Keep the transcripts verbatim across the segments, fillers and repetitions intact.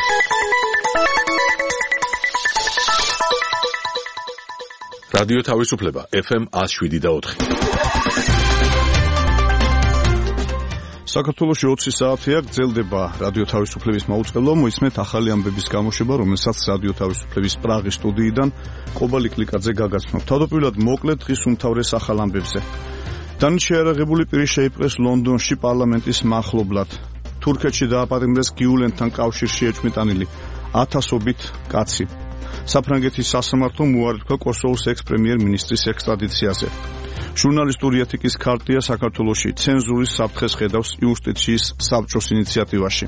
რადიო თავისუფლება ეფ ემ ათს შვიდი და ოთხი. საქართველოში ოცი საათია გრძელდება რადიო თავისუფლების მაუწყებლო, მოისმენთ ახალი ამბების გამოშვება, რომელსაც რადიო თავისუფლების პრაღის სტუდიიდან ყობალი კლიკაძე გაგაცნობ. თავდაპირველად მოკლედ დღის უმთავრეს ახალ ამბებზე. დანით შეიარაღებული პირი შეიპყრეს ლონდონში პარლამენტის მახლობლად. თურქეთში დააპატიმრეს გიულენთან კავშირში ეჭვმიტანილი ათასობით კაცი. საფრანგეთის სასამართლომ უარი თქვა კოსოვოს ექს-პრემიერ-მინისტრის ექსტრადიციაზე. ჟურნალისტური ეთიკის ქარტია საქართველოში ცენზურის საფრთხეს ხედავს იუსტიციის საბჭოს ინიციატივაში.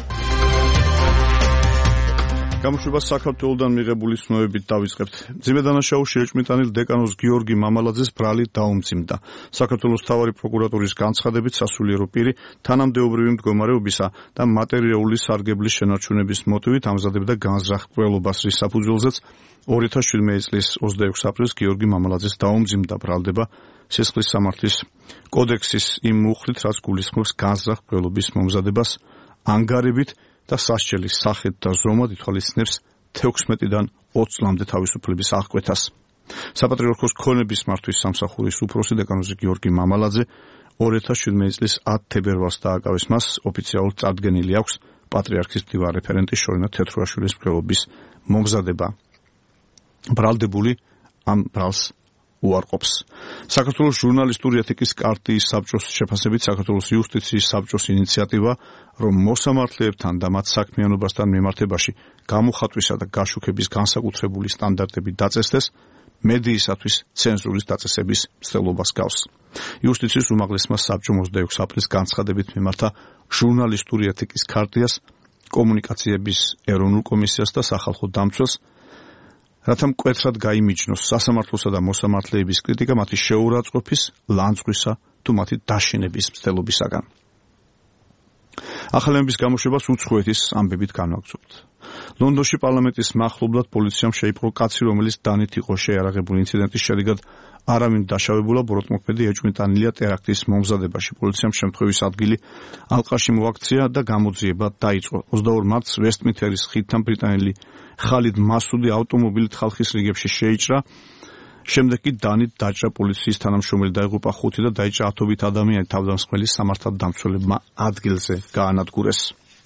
გამოშვებას საქართველოდან მიღებული ცნობებით დავიწყებთ. მძიმე დანაშაულში ეჭვმიტანილ დეკანოზ გიორგი მამალაძეს ბრალი დაუმძიმდა. საქართველოს მთავარი პროკურატურის განცხადებით სასულიერო პირი თანამდებობრივი მდგომარეობისა და მატერიალური სარგებლის შენარჩუნების მოტივით ამზადებდა განზრახ კვლელობას, რის საფუძველზეც ორი ათას შვიდმეტი წლის ოცდაექვსი აპრილს გიორგი მამალაძეს დაუმძიმდა ბრალდება სისხლის სამართლის კოდექსის იმ მუხლით, რაც გულისხმობს განზრახ კვლელობის მომზადებას ანგარებით და სასჯელის სახით და ზომად ითვალისწინებს თექვსმეტიდან ოცი წლამდე თავისუფლების აღკვეთას. საპატრიარქოს ქონების მართვის სამსახურის უფროსი დეკანოზი გიორგი მამალაძე ორი ათას შვიდმეტი წლის ათი თებერვალს დააკავეს, მას ოფიციალურად წარდგენილი აქვს პატრიარქის მდივარ რეფერენტი შორინა თეთრუაშვილის მკვლელობის მომზადება. ბრალდებული ამ ბრალს უარყოფს. საქართველოს ჟურნალისტური ეთიკის კარტიის საბჭოს შეფასებით საქართველოს იუსტიციის საბჭოს ინიციატივა, რომ მოსამართლეებთან და მათ საქმიანობასთან მიმართებაში გამოხატვისა და გაშუქების განსაკუთრებული სტანდარტები დაწესდეს, მედიისათვის ცენზურის დაწესების მცდელობას გავს. იუსტიციის უმაღლესმა საბჭომ ოცდაექვსი აპრილის განცხადებით მიმართა ჟურნალისტური ეთიკის ქარტიას, კომუნიკაციების ეროვნულ კომისიას და სახალხო დამცველს, რათა მკვეთრად გაიმიჯნოს სასამართლოსა და მოსამართლეების კრიტიკა მათი შეურაცხყოფის, ლანძღვისა თუ მათი დაშინების მცდელობისაგან. ახალი ამბების გამოშვებას უცხოეთის ამბებით განვაგრძობთ. ლონდონში პარლამენტის მახლობლად პოლიციამ შეიპყრო კაცი, რომელიც დანით იყო შეიარაღებული ინციდენტის შედეგად არავინ დაშავებულა, ბოროტმოქმედი ეჭვმიტანილია ტერაქტის მომზადებაში. პოლიციამ შემთხვევის ადგილი ალყაში მოაქცია და გამოძიება დაიწყო. ოცდაორი მარტს ვესტმინსტერის ხიდთან ბრიტანელი ხალიდ მასუდი ავტომობილით ხალხის რიგებში შეიჭრა. შემდეგ კი დანით დაჭრა პოლიციის თანამშრომელი დაიღუპა ხუთი და დაიჭრა ათობით ადამიანი. თავდამსხმელი სამართალდამცველებმა ადგილზე გაანადგურეს.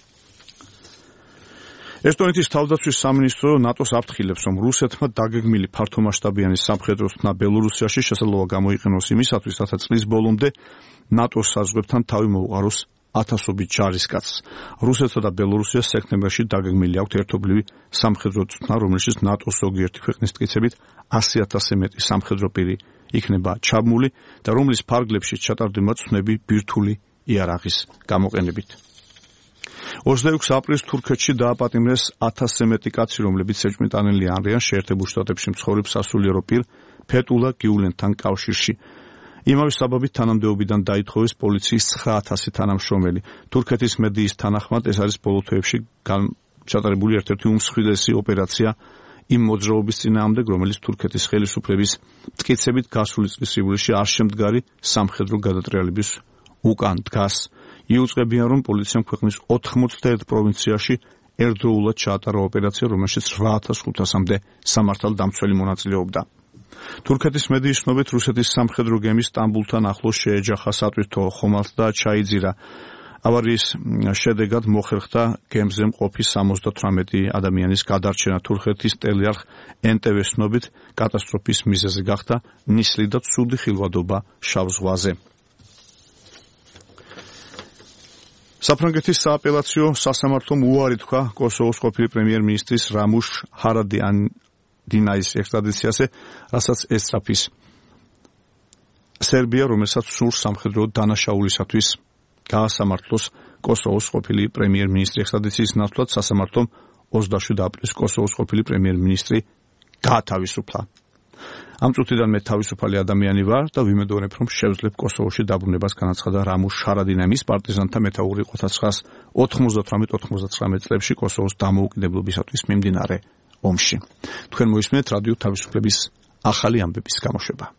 ესტონეთის თავდაცვის სამინისტრო ნატოს აფრთხილებს, რომ რუსეთმა დაგეგმილი ფართომასშტაბიანი სამხედრო ხმა ბელორუსიაში შესაძლოა გამოიყენოს იმისათვის, რათა წლის ბოლომდე ნატოს საზღვრებთან თავი მოუყაროს ათასობით ჯარისკაცს. რუსეთსა და ბელორუსიას სექტემბერში დაგეგმილი აქვთ ერთობლივი სამხედრო ხმა, რომელშიც ნატოს ზოგიერთი ქვეყნის მტკიცებით ასი ათასზე მეტი სამხედრო პირი იქნება ჩაბმული და რომლის ფარგლებში ჩატარდება ცნები ბირთვული იარაღის გამოყენებით. ოცდაექვსი აპრილს თურქეთში დააპატიმრეს ათასზე მეტი კაცი, რომლებიც ეჭვმიტანილი არიან შეერთებულ შტატებში მცხოვრებ სასულიერო პირ ფეტულა გიულენთან კავშირში. იმავე საბაბით თანამდებობიდან დაითხოვეს პოლიციის ცხრა ათასი თანამშრომელი. თურქეთის მედიის თანახმად ეს არის ბოლო თვეებში ჩატარებული ერთ-ერთი უმსხვილესი ოპერაცია იმ მოძრაობის წინააღმდეგ, რომელიც თურქეთის ხელისუფლების მტკიცებით გასული წლის ივლისში არ შემდგარი სამხედრო გადატრიალების უკან დგას. იუწყებიან, რომ პოლიციამ ქვეყნის ოთხმოცდაერთ პროვინციაში ერთდროულად ჩაატარა ოპერაცია, რომელშიც რვა ათას ხუთასამდე სამართალდამცველი მონაწილეობდა. თურქეთის მედიის ცნობით რუსეთის სამხედრო გემი სტამბულთან ახლოს შეეჯახა სატვირთო ხომალდს და ჩაიძირა. ავარიის შედეგად მოხერხდა გემზე მყოფი სამოცდათვრამეტი ადამიანის გადარჩენა. თურქეთის ტელეარხ ენ ტე ვეს ცნობით კატასტროფის მიზეზი გახდა ნისლი და ცუდი ხილვადობა შავ ზღვაზე. საფრანგეთის სააპელაციო სასამართლომ უარი თქვა კოსოვოს ყოფილი პრემიერ-მინისტრის რამუშ ჰარადინაის ექსტრადიციაზე, რასაც ესწრაფის სერბია, რომელსაც სურს სამხედრო დანაშაულისათვის გაასამართლოს კოსოვოს ყოფილი პრემიერ-მინისტრი. ექსტრადიციის ნაცვლად სასამართლომ ოცდაშვიდი აპრილს კოსოვოს ყოფილი პრემიერ-მინისტრი გაათავისუფლა. ამ წუთიდან მე თავისუფალი ადამიანი ვარ და ვიმედოვნებ, რომ შევძლებ კოსოვოში დაბრუნებას, განაცხადა რამუშ ჰარადინა. მის პარტიზანთა მეთაური იყო ოთხ ათას ოთხმოცდათვრამეტ ოთხმოცდათვრამეტ წლებში კოსოვოს დამოუკიდებლობისათვის მიმდინარე ომში. თქვენ მოისმენთ რადიო თავისუფლების ახალი ამბების გამოშვება.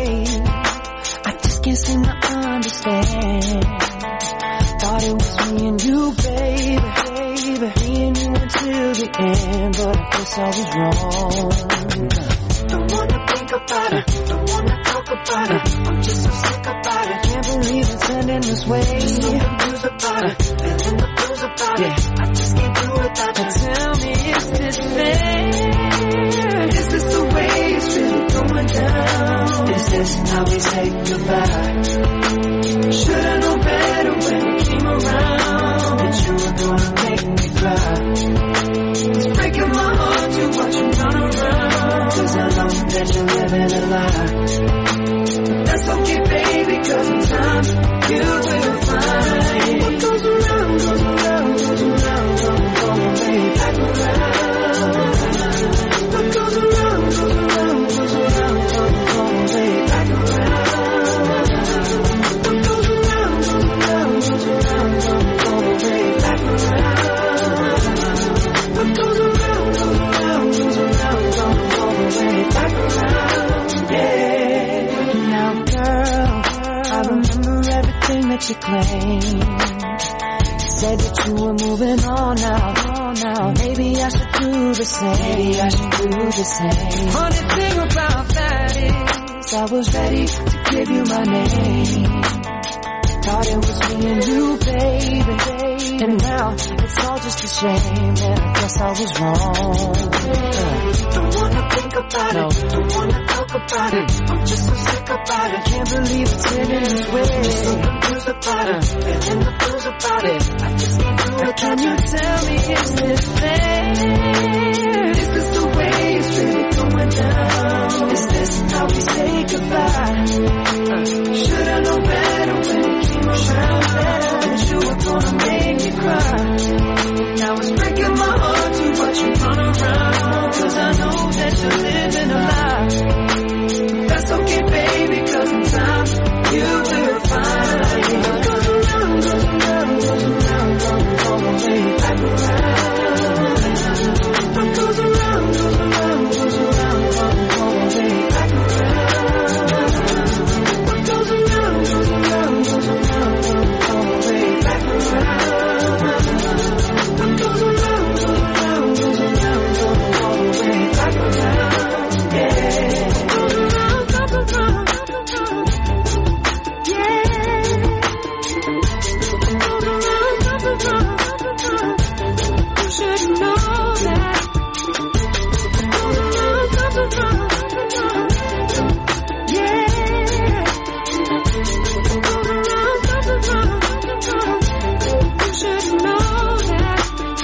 way. I just can't seem to understand. Thought it was me and you, baby, baby. Me and you until the end, but I guess I was wrong. Don't wanna think about it, don't wanna talk about it. I'm just so sick about it. Can't believe it's ending this way. Just so confused about it, feeling the blues about it. I just can't do without you. Tell me, is this fair? Is this the way it's really going down? Is this how we say goodbye? Should've known better when you came around that you were gonna make me cry. It's breaking my heart to watch you run around, 'cause I know that you're living a lie. That's okay, baby, 'cause in time you will find what goes around, goes around, goes around, goes around, baby, back around. What goes around, goes around, goes around, goes around, baby, back around. What goes around, goes around, goes around, goes around, baby, back around. What goes around, goes around, goes around, goes around, baby, back around. Yeah. Now, girl, I remember everything that you claimed. Said that you were moving on now, on now. Maybe I should do the same. Maybe I should do the same. Funny thing about that is, I was ready to give you my name. Thought it was me and you, baby. And now it's all just a shame, and I guess I was wrong. Don't wanna think about no. it, don't wanna talk about it. I'm just so sick about it. Can't believe it's ending this way. I'm so confused about it, feeling the blues about it. I just can't do it. Can you tell me, is this fair? Is this the way it's really going down? Is this how we say goodbye? Should've known better when it came around that you were gonna make me cry. Now it's breaking my heart to watch you run around, 'cause I know that you're living a lie. That's okay, baby, 'cause in time you will find what goes around, goes around, goes around, goes around, baby, back around. What goes around, goes around, goes around, goes around, baby, back around. What goes around, goes around, goes around, goes around, baby, back around. What goes around, goes around, goes around, goes around, baby, back around. Yeah. Goes around, goes around, goes around. Yeah. Goes around, goes around, goes around. You should know that. Goes around, goes around, goes around. Yeah. Goes around, goes around, goes around. You should know that.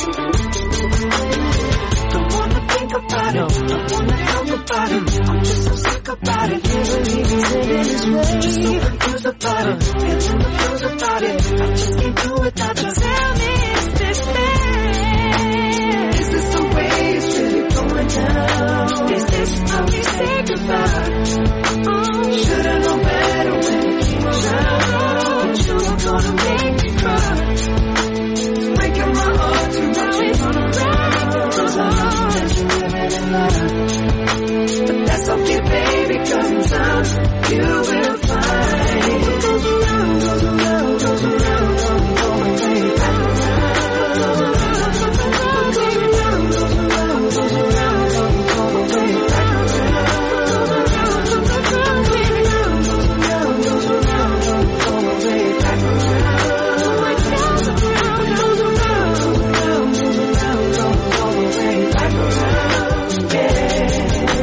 Don't wanna think about it, don't wanna talk about it. I'm just so sick about it. Can't believe it's ending this way. Just so confused about it, feeling the blues about it. I just can't do without you. Tell me, is this fair? Is this the way it's really going down? Is this how we say goodbye? Oh, should've known better when you came around. You were gonna make me cry. Breaking my heart to watch you run around, 'cause I know that you're living a lie. But that's okay, baby, 'cause in time you will find what goes around, goes around, goes around, goes around, baby, back around. What goes around, goes around, goes around, goes around, goes around, baby, back around. Goes around, goes around, baby, goes around, goes around, goes around, baby, back around. What goes around, goes around, goes around, goes around, goes around, baby, back around. Yeah.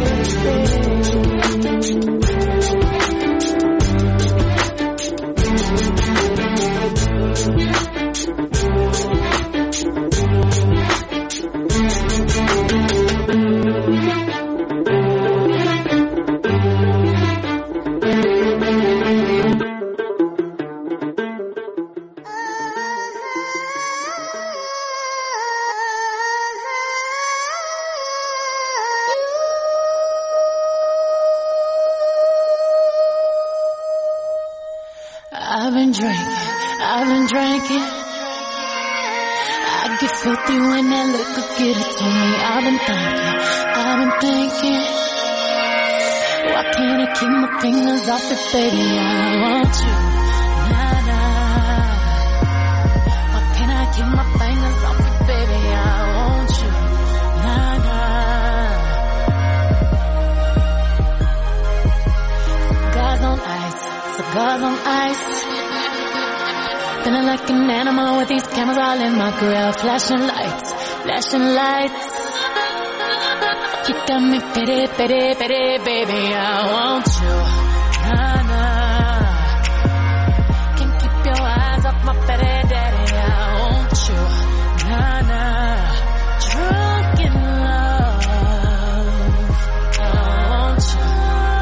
I've been drinking, I've been drinking. I get filthy when that liquor get it to me. I've been thinking, I've been thinking. Why can't I keep my fingers off it, baby? I want you. Nah, nah. Why can't I keep my fingers off it, baby? I want you. Nah, nah. Cigars on ice, cigars on ice. Feeling like an animal with these cameras all in my grill. Flashing lights, flashing lights. You got me pity, pity, pity, baby, I want you. Nah, nah. Can't keep your eyes off my pity, daddy, I want you. Nah, nah. Drunk in love, I want you.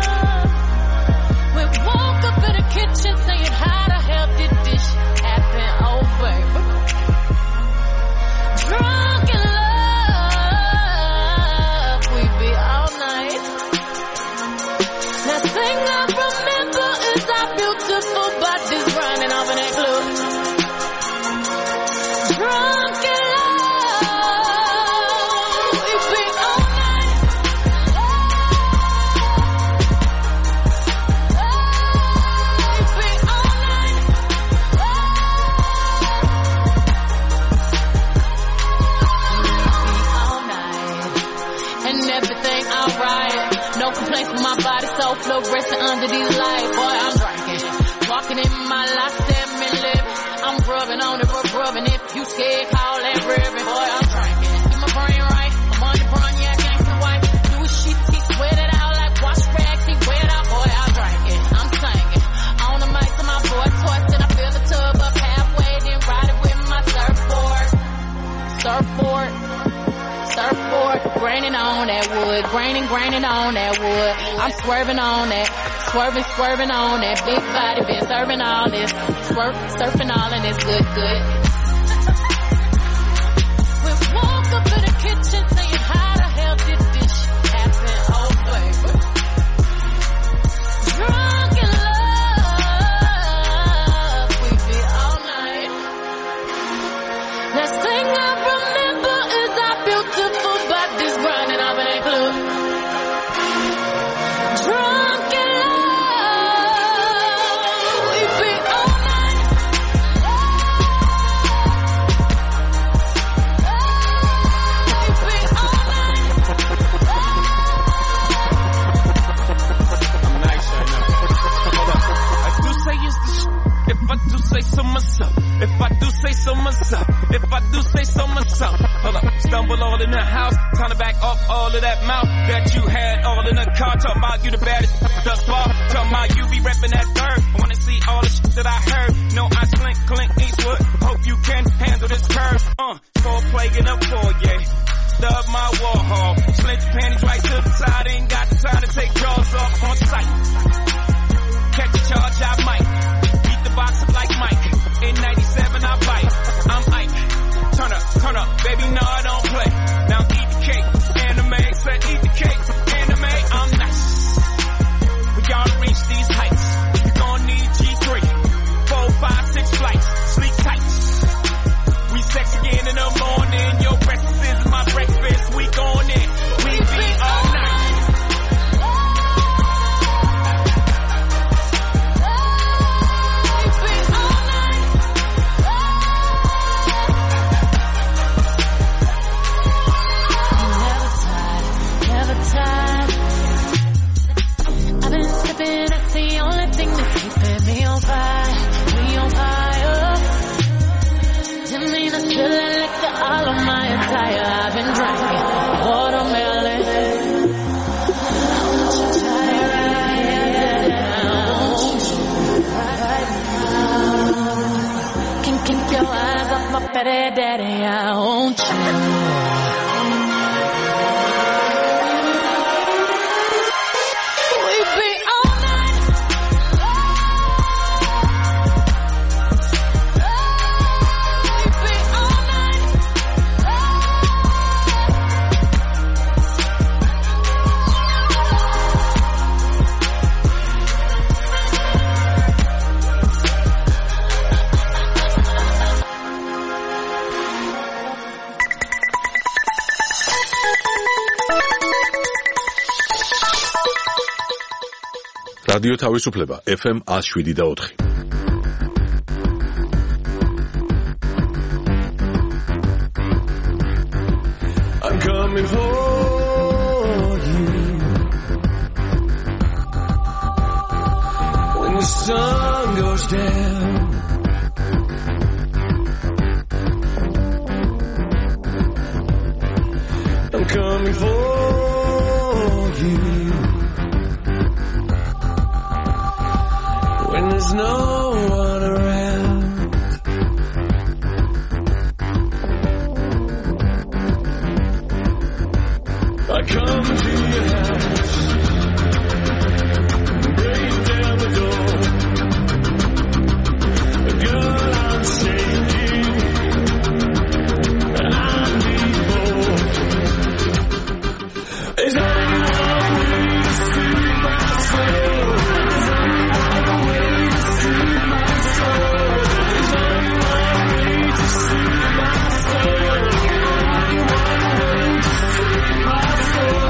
We woke up in the kitchen saying, how the hell did this happen? Oh, baby. Drunk in love, we be all night. The thing I remember is our beautiful bodies running off in that club. Drunk in love, we be all night. We be all night. All night. And everything alright. No complaints from my body, so fluorescent under these lights. Boy, I'm drinking. Walking in my life, seven living. I'm rubbing on it, rub rubbing. If you scared, call that ribbon. Boy, I'm drinking. Get my brain right. I'm on the run, yeah, gangsta white. Do a shit, he sweat it out like wash rags. He wet out, boy, I'm drinking. I'm singing. On the mic to my boy, twisting. I fill the tub up halfway, then ride it with my surfboard. Surfboard. Surfboard, graining on that wood, graining, graining on that wood. I'm swerving on that, swerving, swerving on that big body, been serving all this, swerv, surfing all and it's good, good. We woke up in the kitchen saying, how the hell did this happen? Oh, baby. Drunk in love, we be all night. Last thing I remember is our beautiful bodies running off in that club. Drunk in love, we be all night. We be all night. I'm nice right now. Hold up. I do say it's the sh- if I do say so myself. If I do say so myself. If I do say so myself. Hold up. Stumble all in the house. Time to back up all of that mouth that you had all in the car. Talking about you the baddest thus far. Talking about you be repping that third. I wanna see all the shit that I heard. No, I slink, Clint Eastwood. Hope you can handle this curve. Uh, for plague in a foyer. Stub my Warhol. Slint your panties right to the side. Ain't got the time to take jaws off on sight. Catch a charge, I might. Beat the box up like Mike. In ninety-seven, I bite. I'm Ike. Turn up, turn up, baby, no, I don't play. Now eat the cake, anime. Said eat the cake, anime. I'm nice. We gotta reach these heights. You gon' need G three. Four, five, six flights. Sleep tight. We sex again in the morning. Your breakfast is my breakfast. We going in. We be all night. I've been sipping, that's the only thing that's keeping me on fire, me on fire. Didn't mean to spill that liquor all of my attire. I've been drinking watermelon. I want you to try it right now. Can't keep your eyes off my petty daddy. I want you. რადიო თავისუფლება ეფ ემ one oh seven და four. I'm coming for you when the sun goes down. I'm coming for you when there's no one around. I come to your house, break down the door. Girl, I'm shaking, I need more. There's only one way to soothe my soul. There's only one way to soothe my soul. There's only one way to soothe my soul. Only one way to soothe my soul.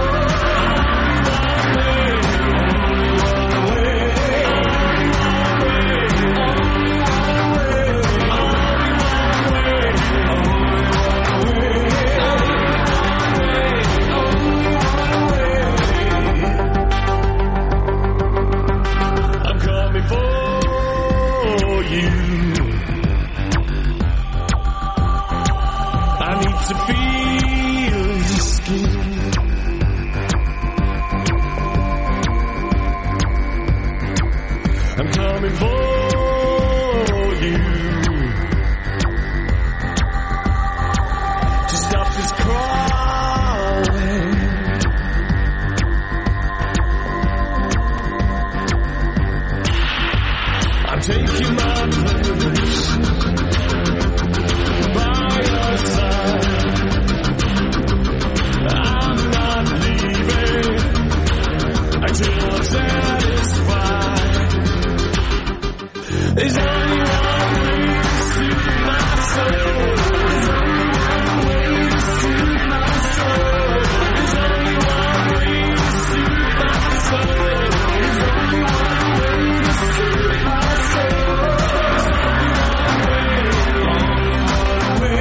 I'm coming for you. I need to feel your skin. I'm coming for you to stop this crawling. I'm taking my place by your side. I'm not leaving until I'm satisfied. There's only one way to soothe my soul. There's only one way to soothe my soul. There's only one way to soothe my soul. There's only one way to soothe my soul. There's only one way, only one way,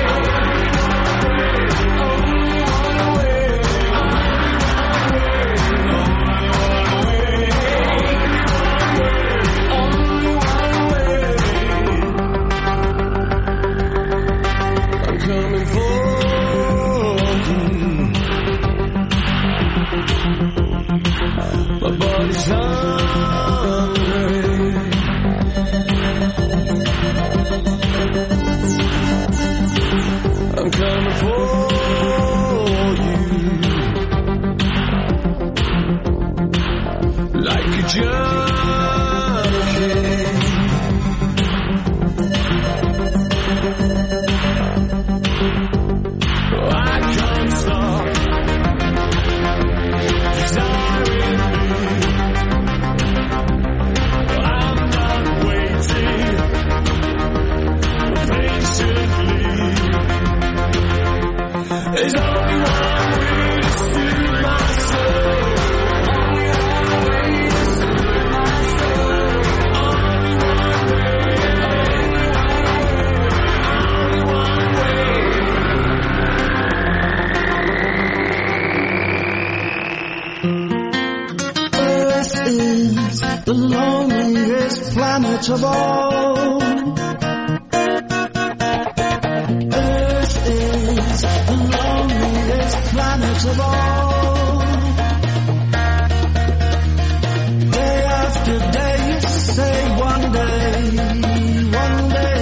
I'm coming for you. My body's hungry. I'm coming for you like a junkie. I can't stop desiring you. I'm not waiting patiently. There's only one way to soothe my soul. Only one way to soothe my soul. Only one way, only one way. Earth is the loneliest planet of all. Earth is the loneliest planet of all. Day after day you say one day, one day.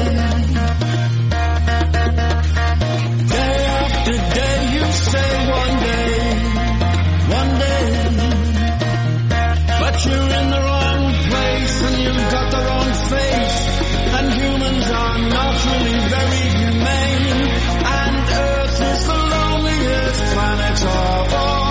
Day after day you say one day, one day. But you're in the wrong place and you've got the wrong face. And humans are not really very humane. And Earth is the loneliest planet of all.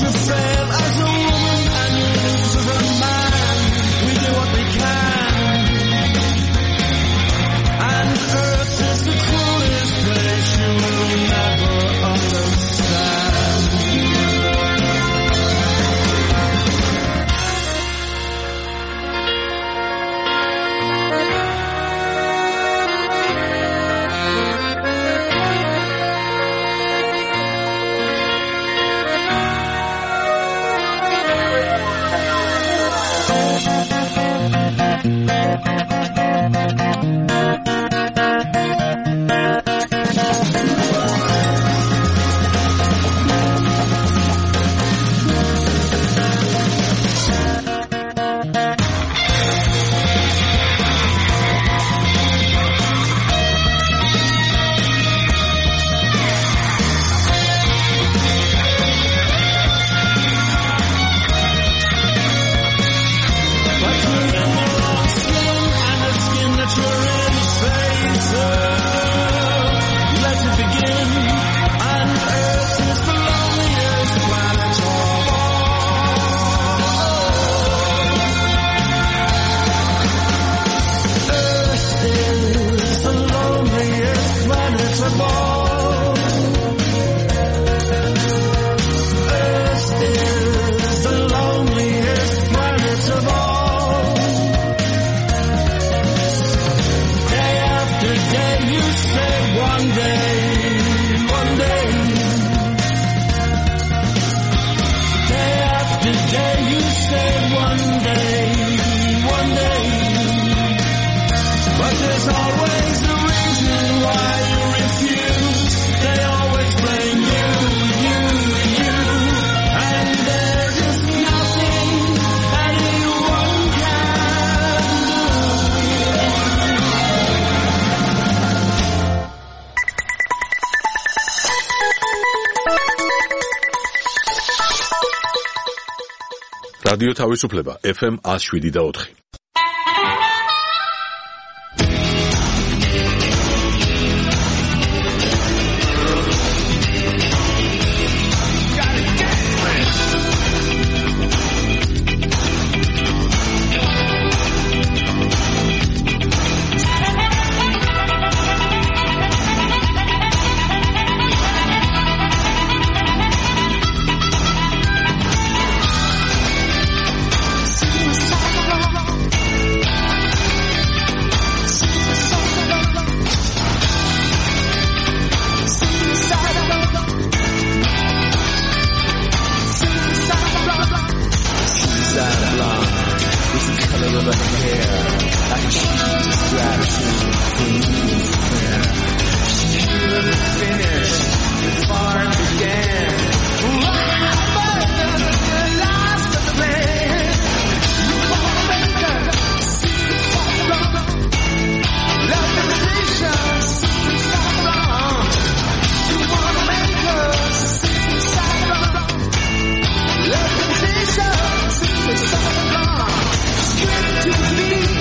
რადიო თავისუფლება ეფ ემ one oh seven და four. To me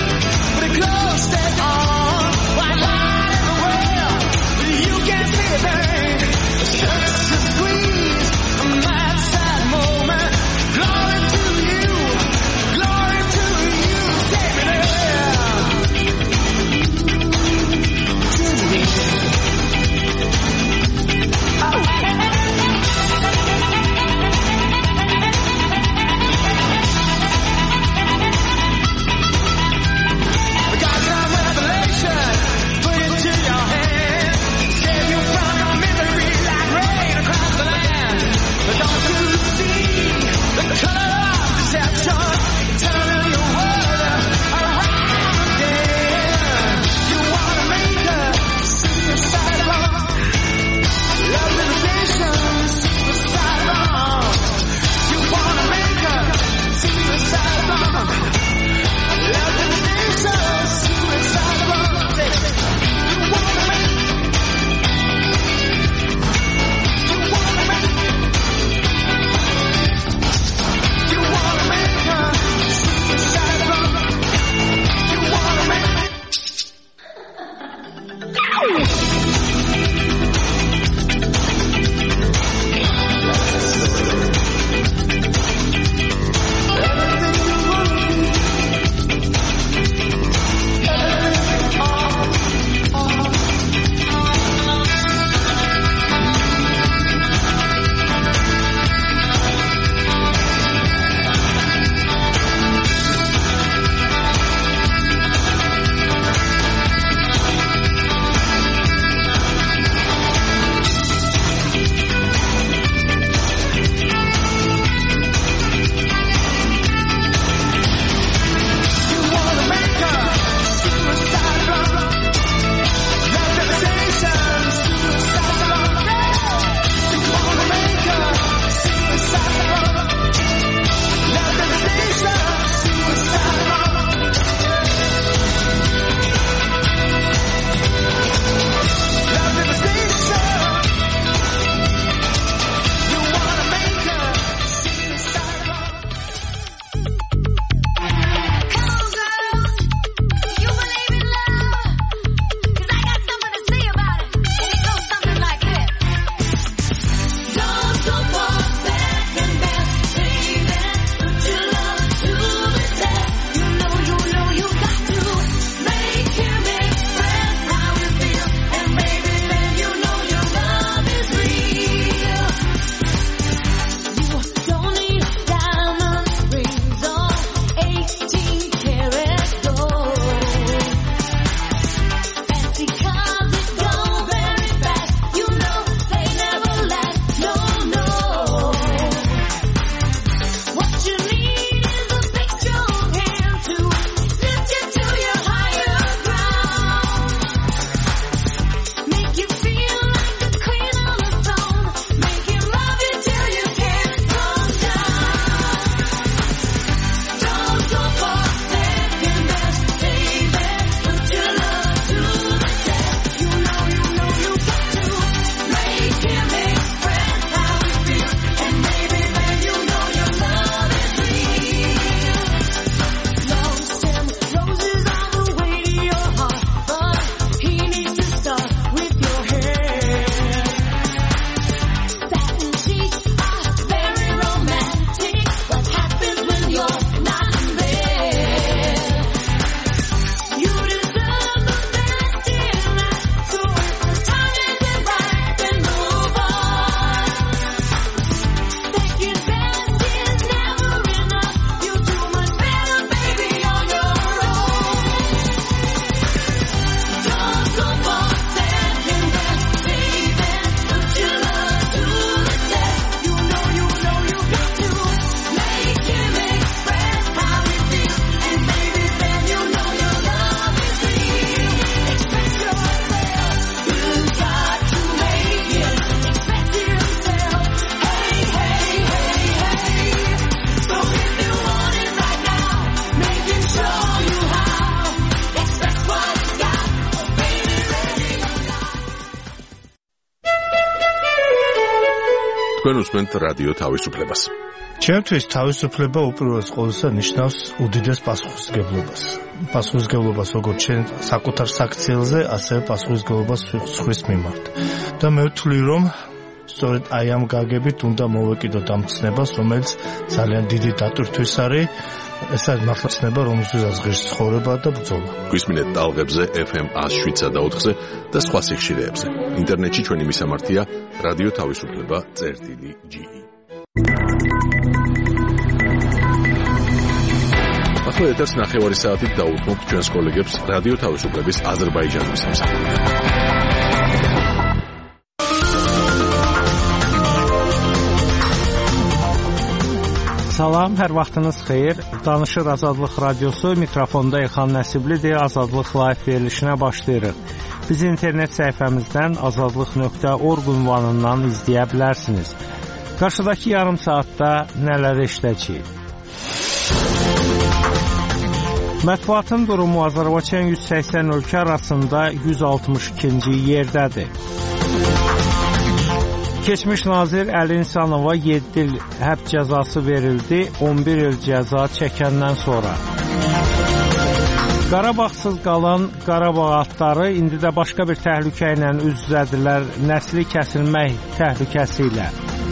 თქვენ უსმენთ რადიო თავისუფლებას. ჩემთვის თავისუფლება უპირველეს ყოვლისა ნიშნავს უდიდეს პასუხისმგებლობას. პასუხისმგებლობას როგორც ჩვენ საკუთარ საქციელზე, ასევე პასუხისმგებლობას სხვის მიმართ. და მე ვთვლი, რომ სწორედ აი ამ გაგებით უნდა მოვეკიდოთ ამ ცნებას, რომელიც ძალიან დიდი დატვირთვის არის. ეს არის მართლა ცნება, რომელსაც ღირს ცხოვრება და ბრძოლა. გვისმინეთ ტალღებზე ეფ ემ ათს შვიდსა და ოთხზე და სხვა სიხშირეებზე. ინტერნეტში ჩვენი მისამართია რადიო თავისუფლება წერტილი ჯი ი. ახლა ეთერს ნახევარი საათით დაუთმობთ ჩვენს კოლეგებს რადიო თავისუფლების აზერბაიჯანის სამსახურიდან. Salam, hər vaxtınız xeyir. Danışır Azadlıq Radiosu, mikrofonda İlham Nəsiblidir. Azadlıq Live verilişinə başlayırıq. Bizi internet səhifəmizdən azadlıq nöqtə org ünvanından izləyə bilərsiniz. Qarşıdakı yarım saatda nələr işləyəcəyik? Mətbuatın durumu Azərbaycan yüz səksən ölkə arasında yüz altmış ikinci yerdədir. Keçmiş nazir Əli İnsanova yeddi il həbs cəzası verildi, on bir il cəza çəkəndən sonra. Qarabağsız qalan Qarabağ atları indi də başqa bir təhlükə ilə üz-üzədirlər, nəsli kəsilmək təhlükəsi ilə.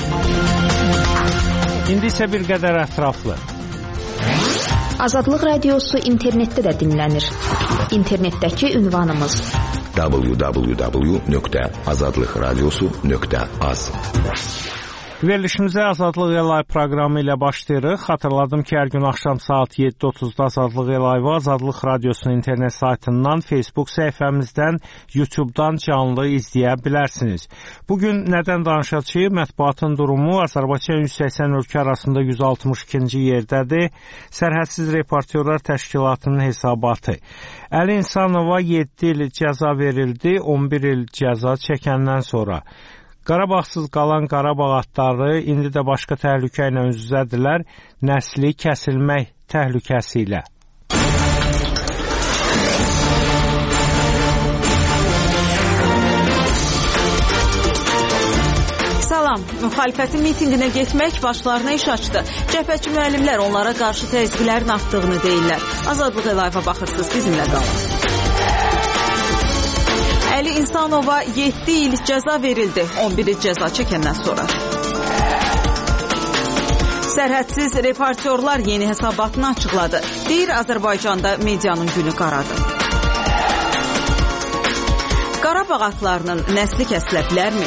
İndi isə bir qədər ətraflı. Azadlıq Radiosu internetdə də dinlənir. İnternetdəki ünvanımız w w w nöqtə azadlıq radiosu nöqtə az. Verilişimizə Azadlıq Live proqramı ilə başlayırıq. Xatırladım ki, hər gün axşam saat yeddi otuzda Azadlıq Live Azadlıq Radiosunun internet saytından, Facebook səhifəmizdən, YouTube-dan canlı izləyə bilərsiniz. Bugün nədən danışacağıq? Mətbuatın durumu Azərbaycan yüz səksən ölkə arasında yüz altmış ikinci yerdədir. Sərhədsiz Reportyorlar Təşkilatının hesabatı. Əli İnsanova yeddi il cəza verildi, on bir il cəza çəkəndən sonra. Qarabağsız qalan Qarabağ atları indi də başqa təhlükə ilə üz-üzədirlər, nəsli kəsilmək təhlükəsi ilə. Salam, müxalifətin mitinqinə getmək başlarına iş açdı. Cəbhəçi müəllimlər onlara qarşı təzyiqlərin artdığını deyirlər. Azadlıq Live-a baxırsınız, bizimlə qalın. Əli İnsanova yeddi il cəza verildi, on bir il cəza çəkəndən sonra. Sərhədsiz Reportyorlar yeni hesabatını açıqladı. Deyir, Azərbaycanda medianın günü qaradır. Qarabağ atlarının nəsli kəsilə bilərmi?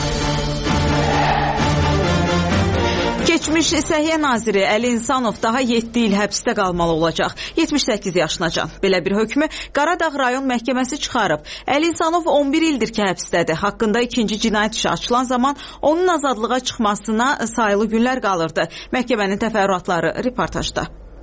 Keçmiş Səhiyyə Naziri Əli İnsanov daha yeddi il həbsdə qalmalı olacaq. yetmiş səkkiz yaşınacan. Belə bir hökmü Qaradağ rayon məhkəməsi çıxarıb. Əli İnsanov on bir ildir ki, həbsdədir. Haqqında ikinci cinayət işi açılan zaman onun azadlığa çıxmasına sayılı günlər qalırdı. Məhkəmənin təfərrüatları reportajda.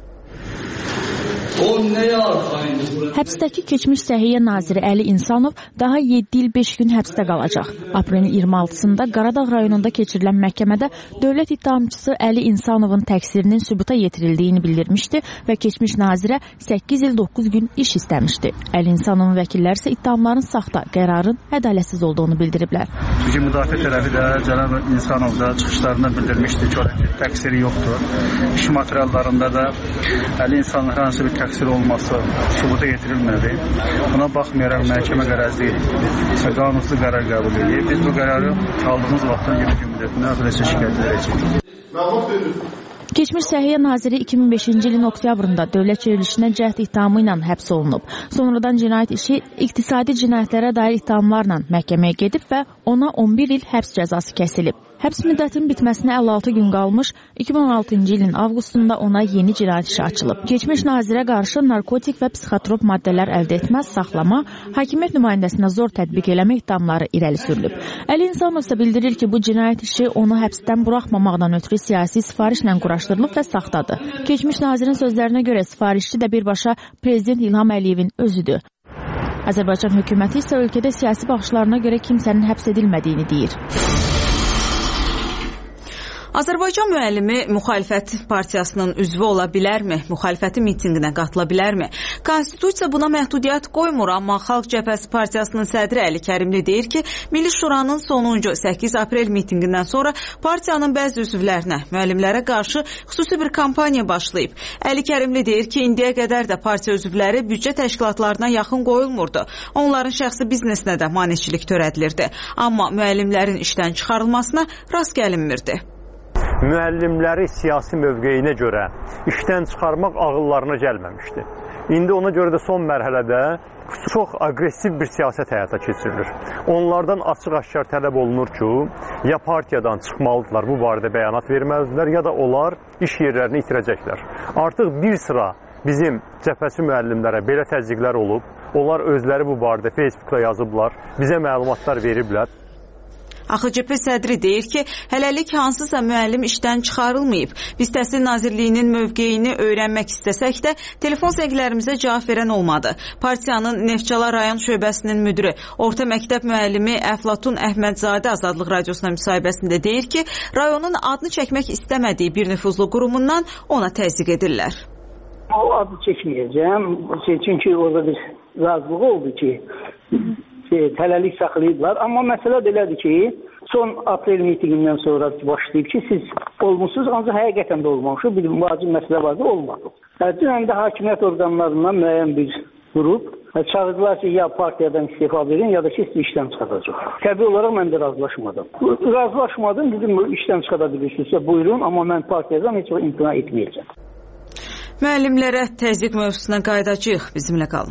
Həbsdəki keçmiş Səhiyyə Naziri Əli İnsanov daha yeddi il beş gün həbsdə qalacaq. Aprelin iyirmi altısında Qaradağ rayonunda keçirilən məhkəmədə dövlət ittihamçısı Əli İnsanovun təqsirinin sübuta yetirildiyini bildirmişdi və keçmiş nazirə səkkiz il doqquz gün iş istəmişdi. Əli İnsanovun vəkilləri isə ittihamların saxta, qərarın ədalətsiz olduğunu bildiriblər. Çünki müdafiə tərəfi də cənab İnsanov da çıxışlarında bildirmişdi ki, təqsiri yoxdur. İş materiallarında da Əli İnsanovun hansı bir təqsir olması sübuta yetirilmədi. Buna baxmayaraq məhkəmə qərəzli qanunsuz qərar qəbul edib. Biz bu qərarı aldığımız vaxtdan yürütü müddətinə apellyasiya şikayət edəcəyik. Keçmiş Səhiyyə Naziri iki min beşinci ilin oktyabrında dövlət çevrilişinə cəhd ittihamı ilə həbs olunub. Sonradan cinayət işi iqtisadi cinayətlərə dair ittihamlarla məhkəməyə gedib və ona on bir il həbs cəzası kəsilib. Həbs müddətinin bitməsinə əlli altı gün qalmış, iki min on altıncı ilin avqustunda ona yeni cinayət işi açılıb. Keçmiş nazirə qarşı narkotik və psixotrop maddələr əldə etməz, saxlama, hakimiyyət nümayəndəsinə zor tətbiq eləmə ittihamları irəli sürülüb. Əli İnsanov isə bildirir ki, bu cinayət işi onu həbsdən buraxmamaqdan ötürü siyasi sifarişlə quraşdırılıb və saxtadır. Keçmiş nazirin sözlərinə görə sifarişçi də birbaşa Prezident İlham Əliyevin özüdür. Azərbaycan hökuməti isə ölkədə siyasi baxışlarına görə kimsənin həbs edilmədiyini deyir. Azərbaycan müəllimi müxalifət partiyasının üzvü ola bilərmi? Müxalifəti mitinqinə qatıla bilərmi? Konstitusiya buna məhdudiyyət qoymur, amma Xalq Cəbhəsi partiyasının sədri Əli Kərimli deyir ki, Milli Şuranın sonuncu səkkiz aprel mitinqindən sonra partiyanın bəzi üzvlərinə, müəllimlərə qarşı xüsusi bir kampaniya başlayıb. Əli Kərimli deyir ki, indiyə qədər də partiya üzvləri büdcə təşkilatlarına yaxın qoyulmurdu. Onların şəxsi biznesinə də maneçilik törədilirdi. Amma müəllimlərin işdən çıxarılmasına rast gəlinmirdi. Müəllimləri siyasi mövqeyinə görə işdən çıxarmaq ağıllarına gəlməmişdi. İndi ona görə də son mərhələdə çox aqressiv bir siyasət həyata keçirilir. Onlardan açıq-aşkar tələb olunur ki, ya partiyadan çıxmalıdırlar, bu barədə bəyanat verməlidirlər, ya da onlar iş yerlərini itirəcəklər. Artıq bir sıra bizim cəbhəçi müəllimlərə belə təzyiqlər olub, onlar özləri bu barədə Facebookda yazıblar, bizə məlumatlar veriblər. A X C P sədri deyir ki, hələlik hansısa müəllim işdən çıxarılmayıb. Biz Təhsil Nazirliyinin mövqeyini öyrənmək istəsək də telefon zənglərimizə cavab verən olmadı. Partiyanın Neftçala rayon şöbəsinin müdiri, orta məktəb müəllimi Əflatun Əhmədzadə Azadlıq Radiosuna müsahibəsində deyir ki, rayonun adını çəkmək istəmədiyi bir nüfuzlu qurumundan ona təzyiq edirlər. O adı çəkməyəcəm, çünki orada bir razılıq oldu ki, tələlik saxlayıblar. Amma məsələ belədir ki, son aprel mitingindən sonra başlayıb ki, siz olmuşsunuz, ancaq həqiqətən də olmamışıq. Bir vacib məsələ vardı, olmadı. Dünən də hakimiyyət orqanlarından müəyyən bir qrup çağırdılar ki, ya partiyadan istifa verin, ya da ki, sizi işdən çıxadacaq. Təbii olaraq mən də razılaşmadım. Razılaşmadım, dedim, işdən çıxada bilirsinizsə buyurun, amma mən partiyadan heç o imtina etməyəcəm. Müəllimlərə təzyiq mövzusuna qayıdacağıq. Bizimlə qalın.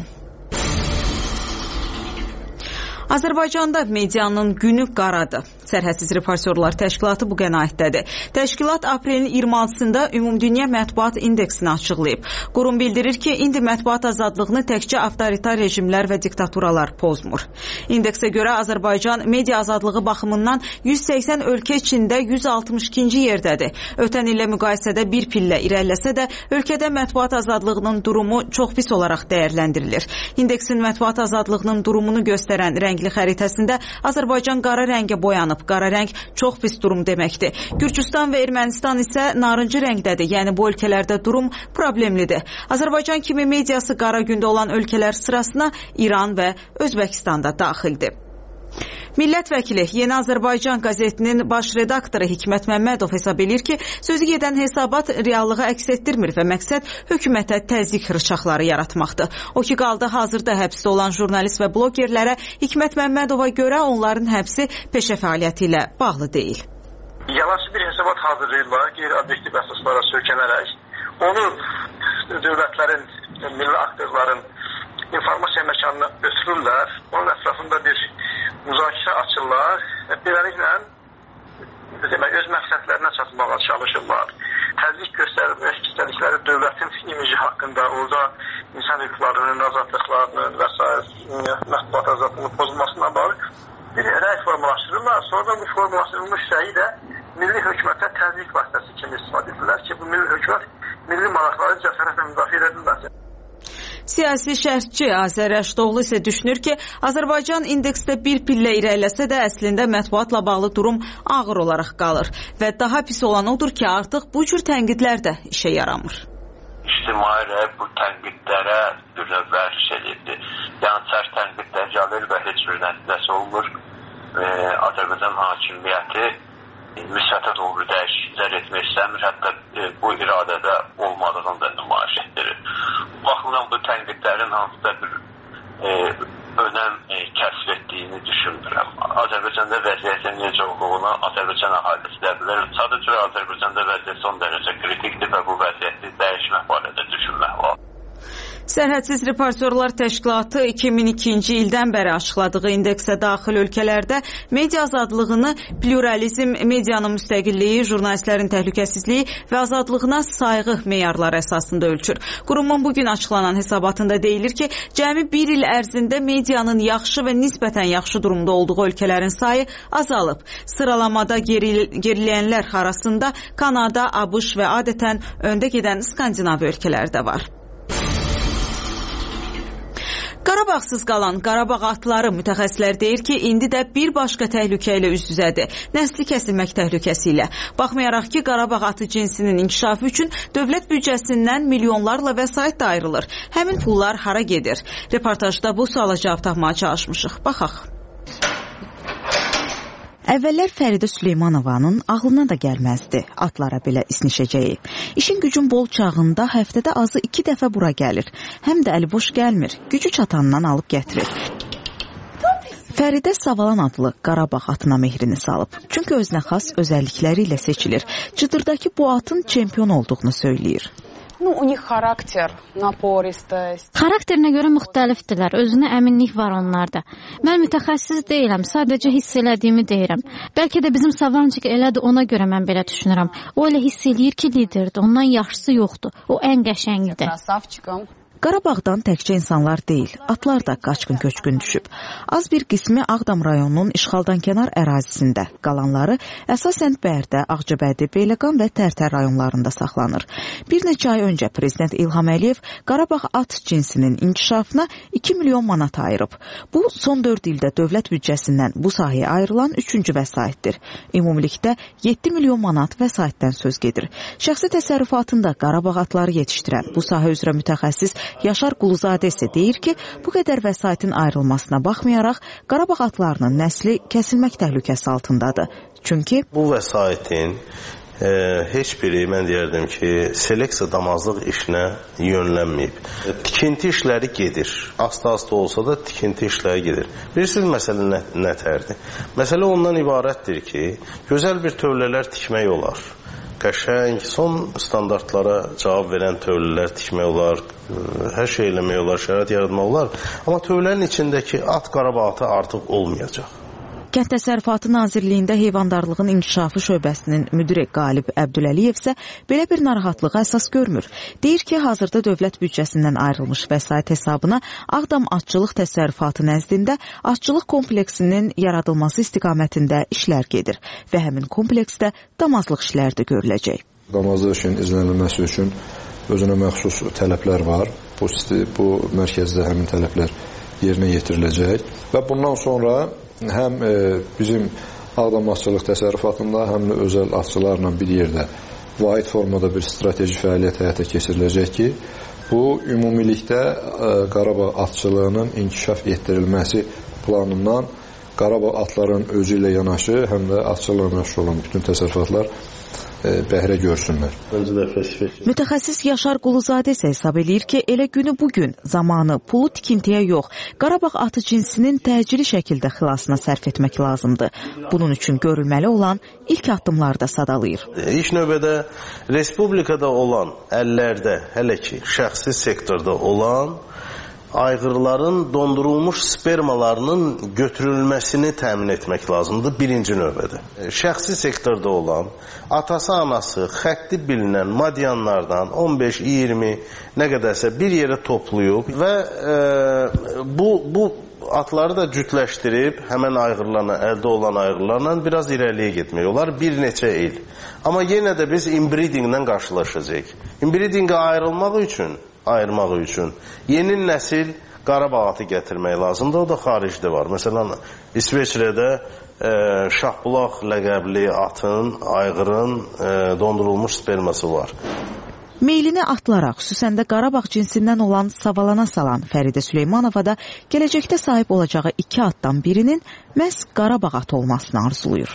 Azərbaycanda medianın günü qaradır. Sərhədsiz Reportyorlar Təşkilatı bu qənaətdədir. Təşkilat aprelin iyirmi altısında Ümumdünya Mətbuat İndeksini açıqlayıb. Qurum bildirir ki, indi mətbuat azadlığını təkcə avtoritar rejimlər və diktaturalar pozmur. İndeksə görə Azərbaycan media azadlığı baxımından yüz səksən ölkə içində yüz altmış ikinci yerdədir. Ötən illə müqayisədə bir pillə irəliləsə də, ölkədə mətbuat azadlığının durumu çox pis olaraq dəyərləndirilir. İndeksin mətbuat azadlığının durumunu göstərən rəngli xəritəsində Azərbaycan qara rəngə boyanıb. Qara rəng çox pis durum deməkdir. Gürcüstan və Ermənistan isə narıncı rəngdədir, yəni bu ölkələrdə durum problemlidir. Azərbaycan kimi mediası qara gündə olan ölkələr sırasına İran və Özbəkistan da daxildir. Millət vəkili Yeni Azərbaycan qəzetinin baş redaktoru Hikmət Məmmədov hesab edir ki, sözü gedən hesabat reallığı əks etdirmir və məqsəd hökumətə təzyiq rıçaqları yaratmaqdır. O ki qaldı hazırda həbsdə olan jurnalist və blogerlərə Hikmət Məmmədova görə onların həbsi peşə fəaliyyəti ilə bağlı deyil. Yalancı bir hesabat hazırlayırlar, qeyri-obyektiv əsaslara sökənərək. Onu dövlətlərin, milli aktörlərin informasiya məkanına ötürürlər. Onun ətrafında bir müzakirə açırlar və beləliklə demək, öz məqsədlərinə çatmağa çalışırlar. Təzyiq göstərmək istədikləri dövlətin imiji haqqında, orada insan hüquqlarının, azadlıqlarının və s. mətbuat azadlığının pozulmasına bağlı bir rəy formalaşdırırlar. Sonra bu formalaşdırılmış rəyi də milli hökumətə təzyiq vasitəsi kimi istifadə edirlər ki, bu milli hökumət milli maraqları cəsarətlə müdafiə edirlər. Siyasi şərhçi Azər Rəşdoğlu isə düşünür ki, Azərbaycan indeksdə bir pillə irəliləsə də əslində mətbuatla bağlı durum ağır olaraq qalır və daha pis olan odur ki, artıq bu cür tənqidlər də işə yaramır. İctimai rəy bu tənqidlərə bir növ vərdiş edirdi. Yəni, sərt tənqidlər gəlir və heç bir nəticəsi olmur. Azərbaycan hakimiyyəti müsbətə doğru dəyişikliklər etmək istəmir, hətta e, bu iradədə olmadığını da nümayiş etdirir. Baxımdan bu tənqidlərin hansısa bir e, önəm e, kəsb etdiyini düşünmürəm. Azərbaycanda vəziyyətin necə olduğunu Azərbaycan əhalisi də bilir. Sadəcə Azərbaycanda vəziyyət son dərəcə kritikdir və bu vəziyyəti dəyişmək barədə düşünmək lazımdır. Sərhədsiz Reportyorlar Təşkilatı iki min ikinci ildən bəri açıqladığı indeksə daxil ölkələrdə media azadlığını pluralizm, medianın müstəqilliyi, jurnalistlərin təhlükəsizliyi və azadlığına sayğı meyarları əsasında ölçür. Qurumun bugün açıqlanan hesabatında deyilir ki, cəmi bir il ərzində medianın yaxşı və nisbətən yaxşı durumda olduğu ölkələrin sayı azalıb. Sıralamada geri, geriləyənlər arasında Kanada, ABŞ və adətən öndə gedən Skandinav ölkələri də var. Qarabağsız qalan Qarabağ atları mütəxəssislər deyir ki, indi də bir başqa təhlükə ilə üz-üzədir. Nəsli kəsilmək təhlükəsi ilə. Baxmayaraq ki, Qarabağ atı cinsinin inkişafı üçün dövlət büdcəsindən milyonlarla vəsait də ayrılır. Həmin pullar hara gedir? Reportajda bu suala cavab tapmağa çalışmışıq. Baxaq. Əvvəllər Fəridə Süleymanovanın ağlına da gəlməzdi atlara belə isnişəcəyi. İşin gücün bol çağında həftədə azı iki dəfə bura gəlir. Həm də əli boş gəlmir, gücü çatandan alıb gətirir. Fəridə Savalan adlı Qarabağ atına mehrini salıb. Çünki özünə xas özəllikləri ilə seçilir. Cıdırdakı bu atın çempion olduğunu söyləyir. Ну, у них характер, напористость. Xarakterinə görə müxtəlifdirlər. Özünə əminlik var onlarda. Mən mütəxəssis deyiləm, sadəcə hiss elədiyimi deyirəm. Bəlkə də bizim Savancıq elədir, ona görə mən belə düşünürəm. O elə hiss eləyir ki, liderdir, ondan yaxşısı yoxdur. O ən qəşəngidir. Qarabağdan təkcə insanlar deyil, atlar da qaçqın köçkün düşüb. Az bir qismi Ağdam rayonunun işğaldan kənar ərazisində, qalanları əsasən Bərdə, Ağcabədi, Beyləqan və Tərtər rayonlarında saxlanır. Bir neçə ay öncə Prezident İlham Əliyev Qarabağ at cinsinin inkişafına iki milyon manat ayırıb. Bu, son dörd ildə dövlət büdcəsindən bu sahəyə ayrılan üçüncü vəsaitdir. Ümumilikdə yeddi milyon manat vəsaitdən söz gedir. Şəxsi təsərrüfatında Qarabağ atları yetişdirən bu sahə üzrə mütəxəssis Yaşar Quluzadə isə deyir ki, bu qədər vəsaitin ayrılmasına baxmayaraq, Qarabağ atlarının nəsli kəsilmək təhlükəsi altındadır. Çünki bu vəsaitin e, heç biri, mən deyərdim ki, seleksiya damazlıq işinə yönlənməyib. Tikinti işləri gedir. Asta-asta olsa da tikinti işləri gedir. Bilirsiniz, məsələ nə, nətərdir? Məsələ ondan ibarətdir ki, gözəl bir tövlələr tikmək olar. Qəşəng, son standartlara cavab verən tövlələr tikmək olar, hər şey eləmək olar, şərait yaratmaq olar. Amma tövlənin içindəki at Qarabağ atı artıq olmayacaq. Kənd Təsərrüfatı Nazirliyində heyvandarlığın inkişafı şöbəsinin müdiri Qalib Əbdüləliyev isə belə bir narahatlığı əsas görmür. Deyir ki, hazırda dövlət büdcəsindən ayrılmış vəsait hesabına Ağdam atçılıq təsərrüfatı nəzdində atçılıq kompleksinin yaradılması istiqamətində işlər gedir və həmin kompleksdə damazlıq işləri də görüləcək. Damazlıq işin izlənilməsi üçün özünə məxsus tələblər var. Bu, bu mərkəzdə həmin tələblər yerinə yetiriləcək və bundan sonra həm e, bizim Ağdam atçılıq təsərrüfatında, həm də özəl atçılarla bir yerdə vahid formada bir strateji fəaliyyət həyata keçiriləcək ki, bu ümumilikdə e, Qarabağ atçılığının inkişaf etdirilməsi planından Qarabağ atların özü ilə yanaşı, həm də atçılıqla məşğul olan bütün təsərrüfatlar bəhrə görsünlər. Mütəxəssis Yaşar Quluzadə isə hesab eləyir ki, elə günü bugün zamanı pulu tikintiyə yox, Qarabağ atı cinsinin təcili şəkildə xilasına sərf etmək lazımdır. Bunun üçün görülməli olan ilk addımları da sadalayır. İlk növbədə respublikada olan əllərdə, hələ ki şəxsi sektorda olan ayğırların dondurulmuş spermalarının götürülməsini təmin etmək lazımdır birinci növbədə. Şəxsi sektorda olan, atası, anası, xətti bilinən madyanlardan on beş iyirmi nə qədərsə bir yerə toplayıb və e, bu, bu atları da cütləşdirib həmən ayğırlarla, əldə olan ayğırlarla biraz irəliyə getmək olar bir neçə il. Amma yenə də biz inbreedinglə qarşılaşacağıq. Inbreedingə ayrılmaq üçün ayırmaq üçün yeni nəsil Qarabağ atı gətirmək lazımdır. O da xaricdə var. Məsələn, İsveçrədə e, Şahbulaq ləqəbli atın, ayğırın e, dondurulmuş sperması var. Meylini atlara, xüsusən də Qarabağ cinsindən olan Savalana salan Fəridə Süleymanova da gələcəkdə sahib olacağı iki atdan birinin məhz Qarabağ atı olmasını arzulayır.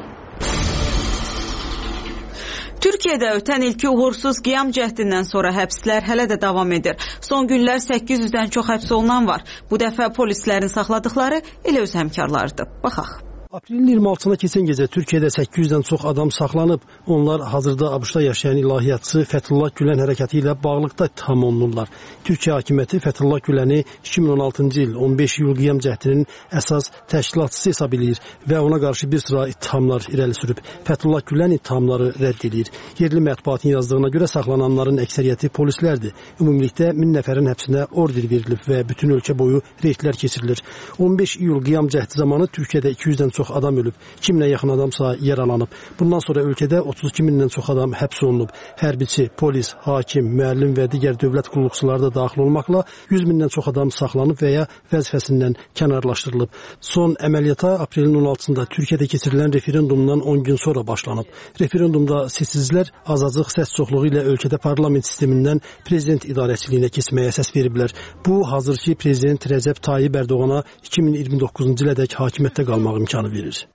Türkiyədə ötən ilki uğursuz qiyam cəhdindən sonra həbslər hələ də davam edir. Son günlər səkkiz yüzdən çox həbs olunan var. Bu dəfə polislərin saxladıqları elə öz həmkarlarıdır. Baxaq. Aprelin iyirmi altısına keçən gecə Türkiyədə səkkiz yüzdən çox adam saxlanıb. Onlar hazırda ABŞ-da yaşayan ilahiyyatçı Fəthullah Gülen hərəkatı ilə bağlılıqda ittiham olunurlar. Türkiyə hakimiyyəti Fəthullah Güləni iki min on altıncı il on beş iyul qiyam cəhdinin əsas təşkilatçısı hesab edir və ona qarşı bir sıra ittihamlar irəli sürüb. Fəthullah Gülen ittihamları rədd edir. Yerli mətbuatın yazdığına görə saxlananların əksəriyyəti polislərdir. Ümumilikdə min nəfərin həbsinə order verilib və bütün ölkə boyu reydlər keçirilir. on beş iyul qiyam cəhdi zamanı Türkiyədə iki yüzdən çox çox adam ölüb, iki minə yaxın adamsa yaralanıb. Bundan sonra ölkədə otuz iki mindən çox adam həbs olunub. Hərbiçi, polis, hakim, müəllim və digər dövlət qulluqçuları da daxil olmaqla yüz mindən çox adam saxlanıb və ya vəzifəsindən kənarlaşdırılıb. Son əməliyyata aprelin on altısında Türkiyədə keçirilən referendumdan on gün sonra başlanıb. Referendumda seçicilər azacıq səs çoxluğu ilə ölkədə parlament sistemindən prezident idarəçiliyinə keçməyə səs veriblər. Bu, hazırki prezident Rəcəb Tayyib Ərdoğana iki min iyirmi doqquzuncu ilədək hakimiyyətdə qalmaq imkanı verir.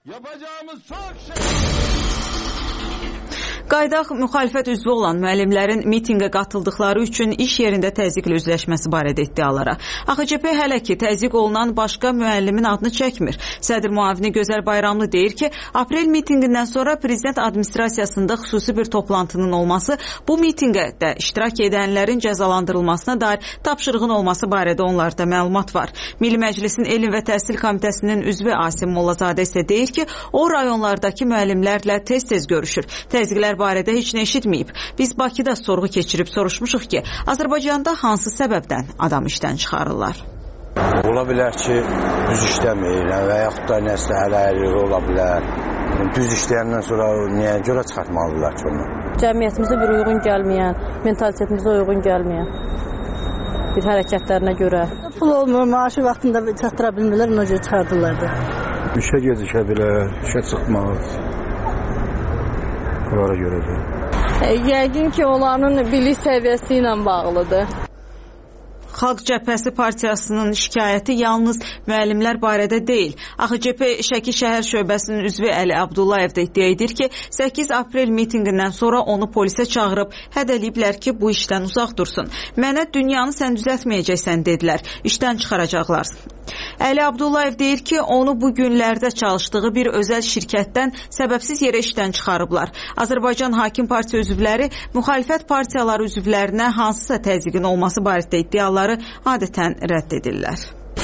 Qaydaq müxalifət üzvü olan müəllimlərin mitinqə qatıldıqları üçün iş yerində təzyiqlə üzləşməsi barədə iddialara. A X C P hələ ki təzyiq olunan başqa müəllimin adını çəkmir. Sədr müavini Gözəl Bayramlı deyir ki, aprel mitinqindən sonra prezident administrasiyasında xüsusi bir toplantının olması, bu mitinqə də iştirak edənlərin cəzalandırılmasına dair tapşırığın olması barədə onlarda məlumat var. Milli Məclisin Elm və Təhsil Komitəsinin üzvü Asim Mollazadə isə deyir ki, o rayonlardakı müəllimlərlə tez-tez görüşür. Təzyiqlər barədə heç nə eşitməyib. Biz Bakıda sorğu keçirib soruşmuşuq ki, Azərbaycanda hansı səbəbdən adam işdən çıxarırlar? Ola bilər ki, düz işləmir və yaxud da nəsə hələlik ola bilər. Düz işləyəndən sonra niyə görə çıxartmalıdırlar ki onu? Cəmiyyətimizə bir uyğun gəlməyən, mentalitetimize uyğun gəlməyən bir hərəkətlərinə görə. Pul olmur, maaşı vaxtında çatdıra bilmirlər, ona görə çıxardırlar da. İşə gecikə bilər, işə çıxmaz. Onlara görədir. Yəqin ki, onların bilik səviyyəsi ilə bağlıdır. Xalq Cəbhəsi Partiyasının şikayəti yalnız müəllimlər barədə deyil. A X C P Şəki şəhər şöbəsinin üzvü Əli Abdullayev də iddia edir ki, səkkiz aprel mitinqindən sonra onu polisə çağırıb hədəliyiblər ki, bu işdən uzaq dursun. Mənə dünyanı sən düzəltməyəcəksən dedilər, işdən çıxaracaqlar. Əli Abdullayev deyir ki, onu bu günlərdə çalışdığı bir özəl şirkətdən səbəbsiz yerə işdən çıxarıblar. Azərbaycan Hakim Partiya üzvləri müxalifət partiyaları üzvlərinə hansısa təzyiqin olması barədə iddiaları adətən rədd edirlər.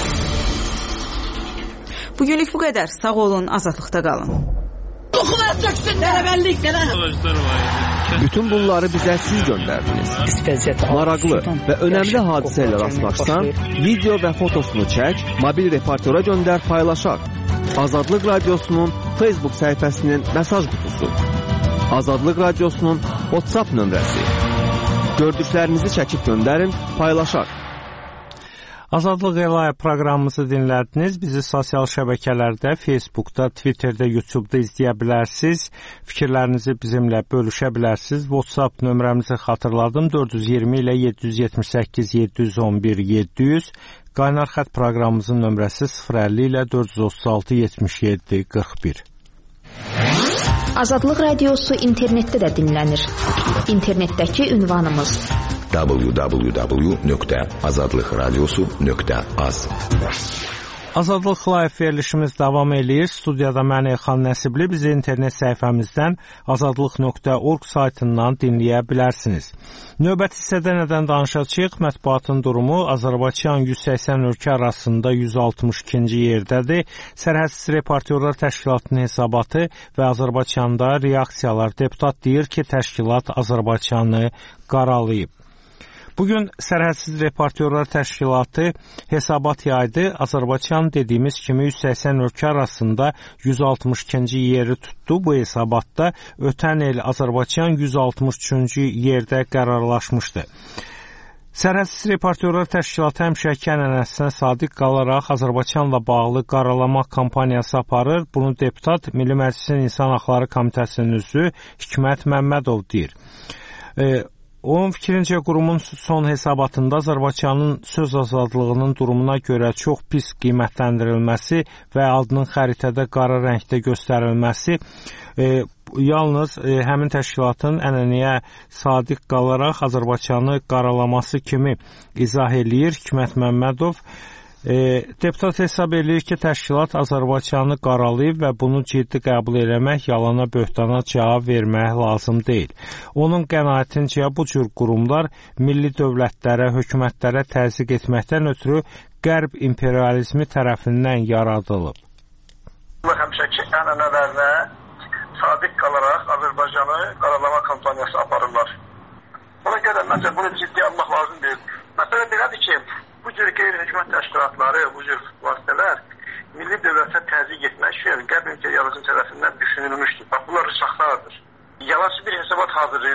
Bugünlük bu qədər. Sağ olun, azadlıqda qalın. Bütün bunları bizə siz göndərdiniz. Maraqlı və önəmli hadisə ilə rastlaşsan, video və fotosunu çək, mobil reportera göndər, paylaşaq. Azadlıq Radiosunun Facebook səhifəsinin mesaj qutusu. Azadlıq Radiosunun WhatsApp nömrəsi. Gördüklərinizi çəkib göndərin, paylaşaq. Azadlıq Elaya proqramımızı dinlədiniz. Bizi sosial şəbəkələrdə, Facebookda, Twitterdə, YouTube'da izləyə bilərsiniz. Fikirlərinizi bizimlə bölüşə bilərsiniz. WhatsApp nömrəmizi xatırladım. dörd yüz iyirmi ilə yeddi yüz yetmiş səkkiz yeddi yüz on bir yeddi yüz. Qaynar xətt proqramımızın nömrəsi sıfır əlli ilə dörd yüz otuz altı yetmiş yeddi qırx bir. Azadlıq Radiosu internetdə də dinlənir. İnternetdəki ünvanımız w w w nöqtə azadlıq radiosu nöqtə az. Azadlıq Live verilişimiz davam eləyir. Studiyada mən Elxan Nəsibli. Bizi internet səhifəmizdən azadlıq nöqtə org saytından dinləyə bilərsiniz. Növbəti hissədə nədən danışacağıq? Mətbuatın durumu Azərbaycan yüz səksən ölkə arasında yüz altmış ikinci yerdədir. Sərhədsiz Reportyorlar Təşkilatının hesabatı və Azərbaycanda reaksiyalar. Deputat deyir ki, təşkilat Azərbaycanı qaralayıb. Bugün Sərhədsiz Reportyorlar Təşkilatı hesabat yaydı. Azərbaycan dediyimiz kimi yüz səksən ölkə arasında yüz altmış ikinci yeri tutdu. Bu hesabatda ötən il Azərbaycan yüz altmış üçüncü yerdə qərarlaşmışdı. Sərhədsiz Reportyorlar Təşkilatı həmişəki ənənəsinə sadiq qalaraq Azərbaycanla bağlı qaralama kampaniyası aparır. Bunu deputat Milli Məclisin İnsan Haqları Komitəsinin üzvü Hikmət Məmmədov deyir. E, Onun fikrincə qurumun son hesabatında Azərbaycanın söz azadlığının durumuna görə çox pis qiymətləndirilməsi və adının xəritədə qara rəngdə göstərilməsi e, yalnız e, həmin təşkilatın ənənəyə sadiq qalaraq Azərbaycanı qaralaması kimi izah eləyir Hikmət Məmmədov. E, deputat hesab edir ki, təşkilat Azərbaycanı qaralayıb və bunu ciddi qəbul eləmək, yalana, böhtana cavab vermək lazım deyil. Onun qənaətincə bu cür qurumlar milli dövlətlərə, hökumətlərə təzyiq etməkdən ötürü qərb imperializmi tərəfindən yaradılıb. Həmişəki ənənələrinə sadiq qalaraq Azərbaycanı qaralama kampaniyası aparırlar. Ona görə məncə bunu ciddi almaq lazım deyil. Məsələ belədir ki, bu cür qeyri-hökumət təşkilatları, bu cür vasitələr milli dövlətə təzyiq etmək üçün qərb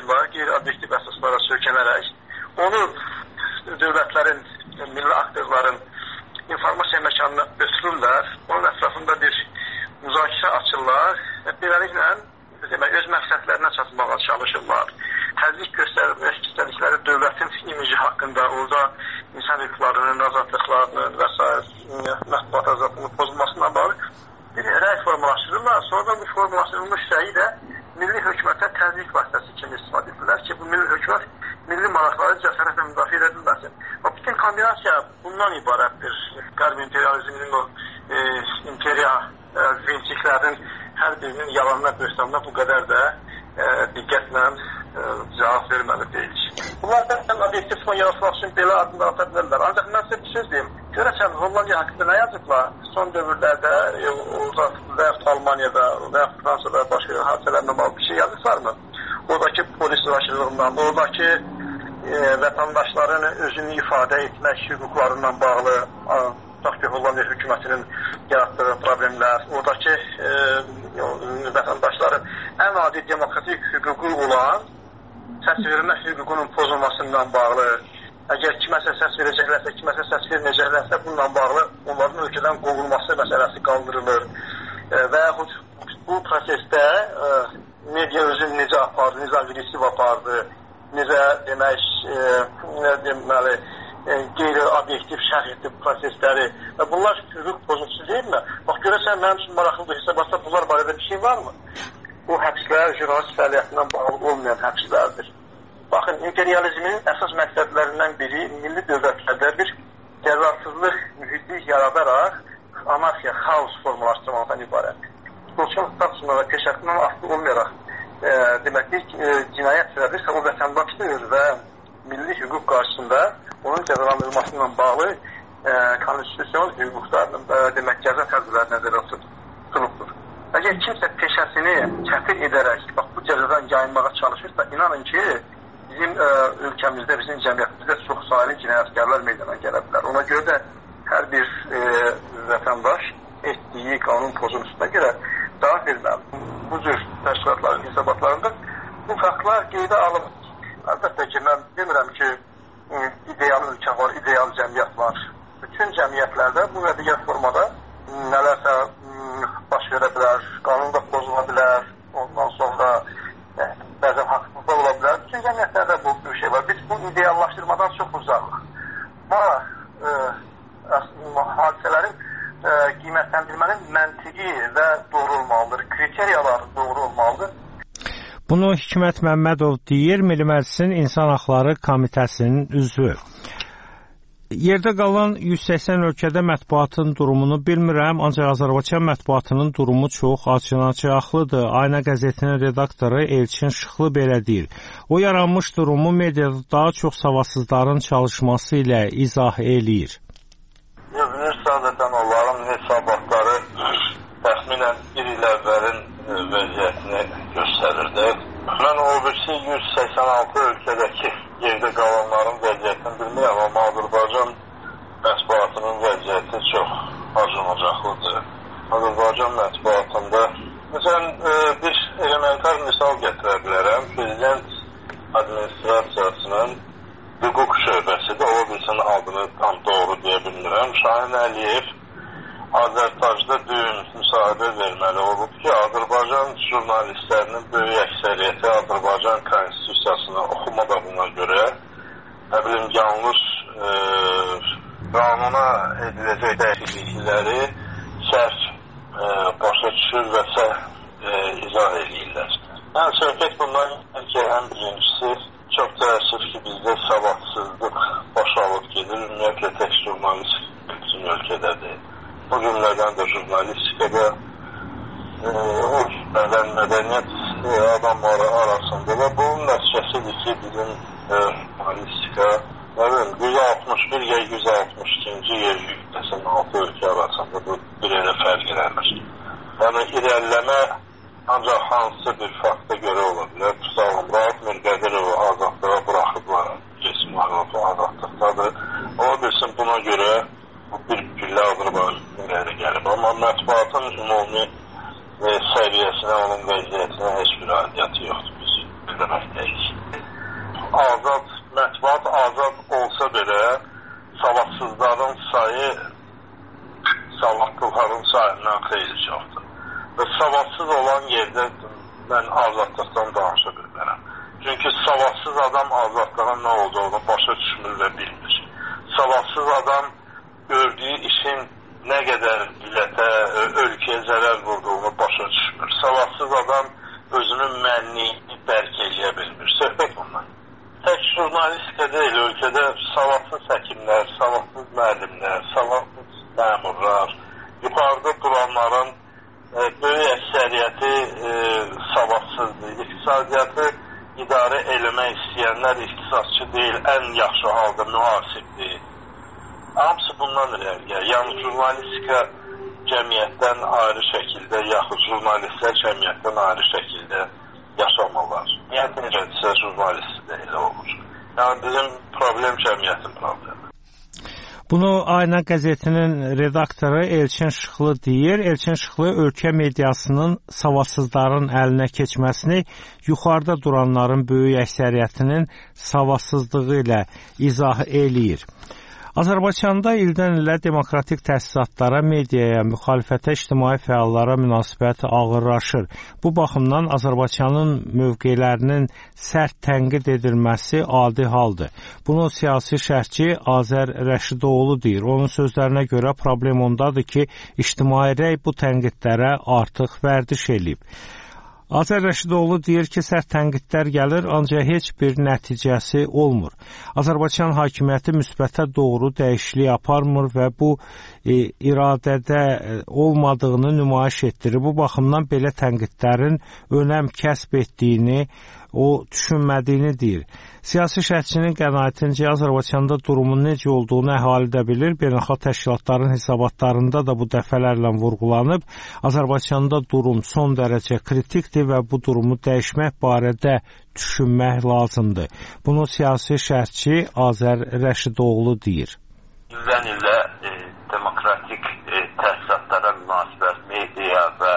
var, qeyri-obyektiv əsaslara söykənərək, onu dövlətlərin, milli aktörlərin informasiya məkanına götürürlər, onun ətrafında bir müzakirə açırlar və beləliklə demək, öz məqsədlərinə çatmağa çalışırlar. Təzyiq göstərmək istədikləri dövlətin imici haqqında, orada insan hüquqlarının, azadlıqlarının və s. mətbuat azadlığının pozulmasına bağlı bir rəy formalaşdırırlar. Sonra bu formalaşdırılmış rəyi də milli hökumətə təzyiq vasitəsi kimi istifadə edirlər ki, bu milli hökumət milli maraqları cəsarətlə müdafiə edə bilməsin. Bütün kombinasiya bundan ibarətdir. Qərb imperializminin o e, imperiya e, vinçiklərinin hər birinin yalanına, böhtanına bu qədər də e, diqqətlə e, cavab verməli deyil. Bunlardan obyektiv fon yaratmaq üçün belə adını ata bilərlər. Ancaq mən sizə bir söz deyim. Görəsən, Hollandiya haqqında nə yazıblar? Son dövrlərdə, e, orada və yaxud Almaniyada və yaxud Fransada başqa hadisələrlə bağlı bir şey yazıblarmı? Oradakı polis vəşirliğindən, oradakı e, vətəndaşların özünü ifadə etmək hüquqlarından bağlı, tutaq ki, Hollandiya hökumətinin yaratdığı problemlər, oradakı e, vətəndaşların ən adi demokratik hüququ olan səs vermə hüququnun pozulmasından bağlı, əgər kiməsə səs verəcəklərsə, kiməsə səs verməyəcəklərsə, bununla bağlı onların ölkədən qovulması məsələsi qaldırılır. E, və yaxud bu prosesdə e, media özünü necə apardı, necə agresiv apardı, necə demək, e, nə deməli, e, qeyri-obyektiv şərh etdi prosesləri. Və bunlar hüquq pozuntusu deyilmi? Bax, görəsən, mənim üçün maraqlıdır, hesabatda bunlar barədə bir şey varmı? Bu həbslər jurnalist fəaliyyətindən bağlı olmayan həbslərdir. Baxın, imperializmin əsas məqsədlərindən biri milli dövlətlərdə bir cəzarsızlıq mühiti yaradaraq anarxiya, xaos formalaşdırmaqdan ibarətdir. Sosyal statusuna və peşətindən asılı olmayaraq e, deməkdir, e, cinayət törədirsə o vətəndaşdır və milli hüquq qarşısında onun cəzalandırılmasından bağlı e, konstitusiyon hüquqlarının e, demək cəza tədbirləri nəzərdə tutulubdur. Əgər kimsə peşəsini kəfir edərək bax, bu cəzadan yayınmağa çalışırsa, inanın ki, bizim e, ölkəmizdə, bizim cəmiyyətimizdə çox sayılı cinayətkarlar meydana gələ bilər. Ona görə də hər bir e, vətəndaş etdiyi qanun pozuntusuna görə cavab verməli. Bu cür təşkilatların hesabatlarında bu faktlar qeydə alınır. Əlbəttə ki, mən demirəm ki, ideal ölkə var, ideal cəmiyyət var. Bütün cəmiyyətlərdə bu və digər formada nələrsə baş verə bilər, qanun da pozula bilər, ondan sonra e, bəzən haqsızlıqlar ola bilər. Bütün cəmiyyətlərdə bu bir şey var. Biz bu ideallaşdırmadan çox uzaqıq. Amma e, hadisələrin e, qiymətləndirmənin məntiqi və doğru olmalıdır, kriteriyalar doğru olmalıdır. Bunu Hikmət Məmmədov deyir, Milli Məclisin İnsan Haqları Komitəsinin üzvü. Yerdə qalan yüz səksən ölkədə mətbuatın durumunu bilmirəm, ancaq Azərbaycan mətbuatının durumu çox acınacaqlıdır. Ayna qəzetinin redaktoru Elçin Şıxlı belə deyir. O yaranmış durumu mediada daha çox savadsızların çalışması ilə izah eləyir. Yazılır sadəcən onların hesabatları təxminən bir il əvvəlin vəziyyətini göstərirdi. Mən o birisi yüz səksən altı ölkədəki yerdə qalanların vəziyyətini bilmirəm, amma Azərbaycan mətbuatının vəziyyəti çox acınacaqlıdır. Azərbaycan mətbuatında məsələn bir elementar misal gətirə bilərəm. Prezident administrasiyasının hüquq şöbəsi də ola bilsin adını tam doğru deyə bilmirəm. Şahin Əliyev Azərbaycanda dün müsahibə verməli olub ki, Azərbaycan jurnalistlərinin böyük əksəriyyəti Azərbaycan konstitusiyasını oxumadığına görə nə bilim, yanlış e, qanuna ediləcək dəyişiklikləri səhv e, başa düşür və səhv e, izah edirlər. Yəni, söhbət bundan ki, həm birincisi çox təəssüf ki, bizdə savadsızlıq başa alıb gedir, ümumiyyətlə tək jurnalist bütün ölkədədir. Bu cümlədən də jurnalistikada e, o cümlədən mədəniyyət e, adamları arasında da bunun nəticəsidir ki, bizim e, jurnalistika yüz altmış bir ya yüz altmış ikinci yer yüz səksən altı ölkə arasında bu bir elə fərq eləmir. Yəni, irəliləmə ancaq hansı bir fakta görə ola bilər. Tutalım, Rahat Mirqədirovu azadlığa buraxıblar. Kesin azadlıqdadır. Ola bilsin buna görə bir pillə Azərbaycan qeyri gəlib. Amma mətbuatın ümumi e, səviyyəsinə, onun vəziyyətinə heç bir aidiyyatı yoxdur. Biz demək deyilik. azad mətbuat azad olsa belə savadsızların sayı savadlıların sayından xeyli çoxdur. Və savadsız olan yerdə mən azadlıqdan danışa bilmərəm. Çünki savadsız adam azadlığın nə olduğunu başa düşmür və bilmir. Savadsız adam gördüyü işin nə qədər millətə, ölkəyə zərər vurduğunu başa düşmür. Savadsız adam özünün mənliyini dərk eləyə bilmir. Söhbət bundan. Tək jurnalistika deyil, ölkədə savadsız həkimlər, savadsız müəllimlər, savadsız məmurlar, yuxarıda duranların e, böyük əksəriyyəti e, savadsızdır. İqtisadiyyatı idarə eləmək istəyənlər ixtisasçı deyil, ən yaxşı halda mühasibdir. Hamısı bundan irəliyə. Yəni jurnalistika cəmiyyətdən ayrı şəkildə, yaxud jurnalistlər cəmiyyətdən ayrı şəkildə yaşamalar. Yəni necədirsə jurnalist də elə olur. Yəni bizim problem cəmiyyətin problemi. Bunu Ayna qəzetinin redaktoru Elçin Şıxlı deyir. Elçin Şıxlı ölkə mediasının savadsızların əlinə keçməsini yuxarıda duranların böyük əksəriyyətinin savadsızlığı ilə izah eləyir. Azərbaycanda ildən ilə demokratik təsisatlara, mediaya, müxalifətə, ictimai fəallara münasibət ağırlaşır. Bu baxımdan Azərbaycanın mövqelərinin sərt tənqid edilməsi adi haldır. Bunu siyasi şərhçi Azər Rəşidoğlu deyir. Onun sözlərinə görə problem ondadır ki, ictimai rəy bu tənqidlərə artıq vərdiş eləyib. Azər Rəşidoğlu deyir ki, sərt tənqidlər gəlir, ancaq heç bir nəticəsi olmur. Azərbaycan hakimiyyəti müsbətə doğru dəyişiklik aparmır və bu e, iradədə olmadığını nümayiş etdirir. Bu baxımdan belə tənqidlərin önəm kəsb etdiyini o düşünmədiyini deyir. Siyasi şərhçinin qənaətincə Azərbaycanda durumun necə olduğunu əhali də bilir. Beynəlxalq təşkilatların hesabatlarında da bu dəfələrlə vurğulanıb. Azərbaycanda durum son dərəcə kritikdir və bu durumu dəyişmək barədə düşünmək lazımdır. Bunu siyasi şərhçi Azər Rəşidoğlu deyir. İldən illə e, demokratik e, təsisatlara münasibət, media və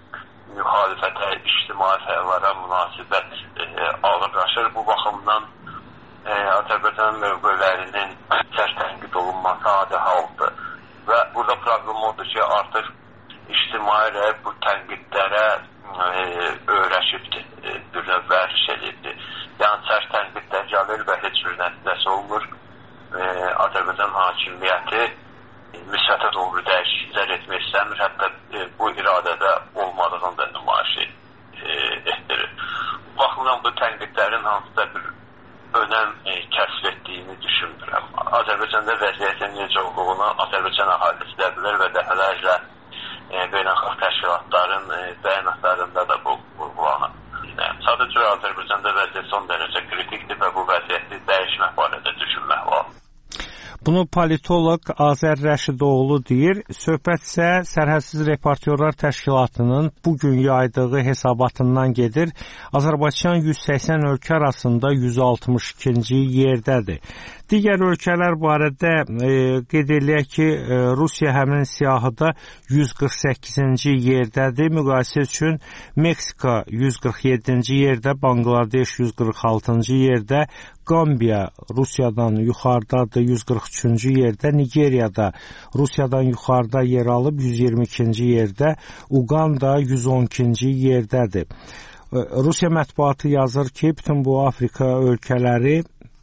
müxalifətə, ictimai fəallara münasibət e, ağırlaşır. Bu baxımdan e, Azərbaycan mövqelərinin sərt tənqid olunması adi haldır. Və burada problem odur ki, artıq ictimai rəy bu tənqidlərə e, öyrəşibdir, e, bir növ vərdiş edibdir. Yəni sərt tənqidlər gəlir və heç bir nəticəsi olmur. E, Azərbaycan hakimiyyəti müsbətə doğru dəyişikliklər etmək istəmir, hətta e, bu iradədə olmadığını da nümayiş e, etdirir. Bu baxımdan bu tənqidlərin hansısa bir önəm e, kəsb etdiyini düşünmürəm. Azərbaycanda vəziyyətin necə olduğunu Azərbaycan əhalisi də bilir və dəfələrlə e, beynəlxalq təşkilatların e, bəyanatlarında da bu vurğulanır. Sadəcə Azərbaycanda vəziyyət son dərəcə kritikdir və bu vəziyyəti dəyişmək barədə düşünmək lazımdır. Bunu politoloq Azər Rəşidoğlu deyir. Söhbət isə Sərhədsiz Reportyorlar Təşkilatının bugün yaydığı hesabatından gedir. Azərbaycan yüz səksən ölkə arasında yüz altmış ikinci yerdədir. Digər ölkələr barədə e, qeyd eləyək ki, e, Rusiya həmin siyahıda yüz qırx səkkizinci yerdədir. Müqayisə üçün Meksika yüz qırx yeddinci yerdə, Banqladeş yüz qırx altıncı yerdə, Qambiya Rusiyadan yuxarıdadır, yüz qırx üçüncü yerdə, Nigeriyada Rusiyadan yuxarıda yer alıb yüz iyirmi ikinci yerdə, Uqanda yüz on ikinci yerdədir. Rusiya mətbuatı yazır ki, bütün bu Afrika ölkələri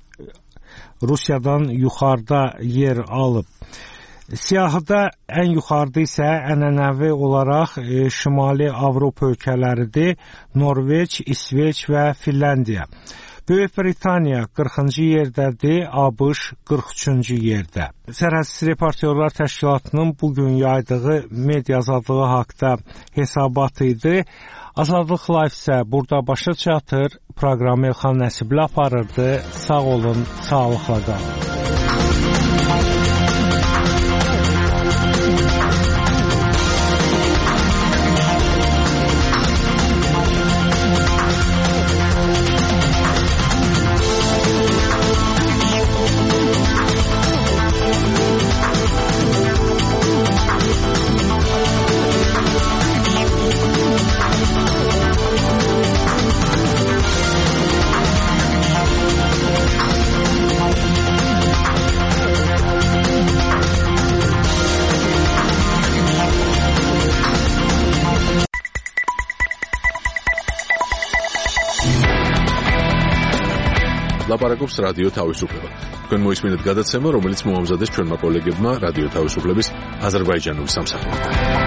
Rusiyadan yuxarıda yer alıb. Siyahıda ən yuxarıda isə ənənəvi olaraq e, Şimali Avropa ölkələridir, Norveç, İsveç və Finlandiya. Böyük Britaniya qırxıncı yerdədir, ABŞ qırx üçüncü yerdə. Sərhədsiz Reportyorlar Təşkilatının bugün yaydığı media azadlığı haqda hesabatı idi. Azadlıq Live isə burada başa çatır. Proqramı Elxan Nəsibli aparırdı. Sağ olun, sağlıqla qalın. ლაპარაკობს რადიო თავისუფლება. თქვენ მოისმინეთ გადაცემა, რომელიც მოამზადეს ჩვენმა კოლეგებმა რადიო თავისუფლების აზერბაიჯანული სამსახურიდან.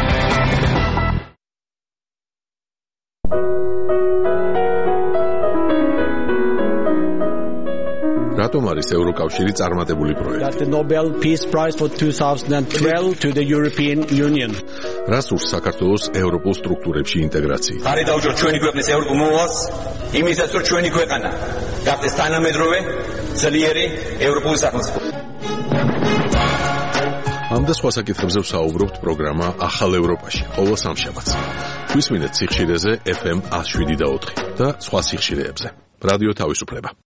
რატომ არის ევროკავშირი წარმატებული პროექტი? The Nobel Peace Prize for twenty twelve to the European Union. რას ურს საქართველოს ევროპულ სტრუქტურებში ინტეგრაცია? ხარი დაუჭიროთ ჩვენი ქვეყნის ევროპულ მოვალს, იმისაც რომ ჩვენი ქვეყანა გახდეს თანამედროვე, ძლიერი ევროპული სახელმწიფო. ამ და სხვა საკითხებზე ვსაუბრობთ პროგრამა ახალ ევროპაში, ყოველ სამშაბათს. გვისმინეთ სიხშირეზე ეფ ემ one oh seven და ოთხი და სხვა სიხშირეებზე. რადიო თავისუფლება.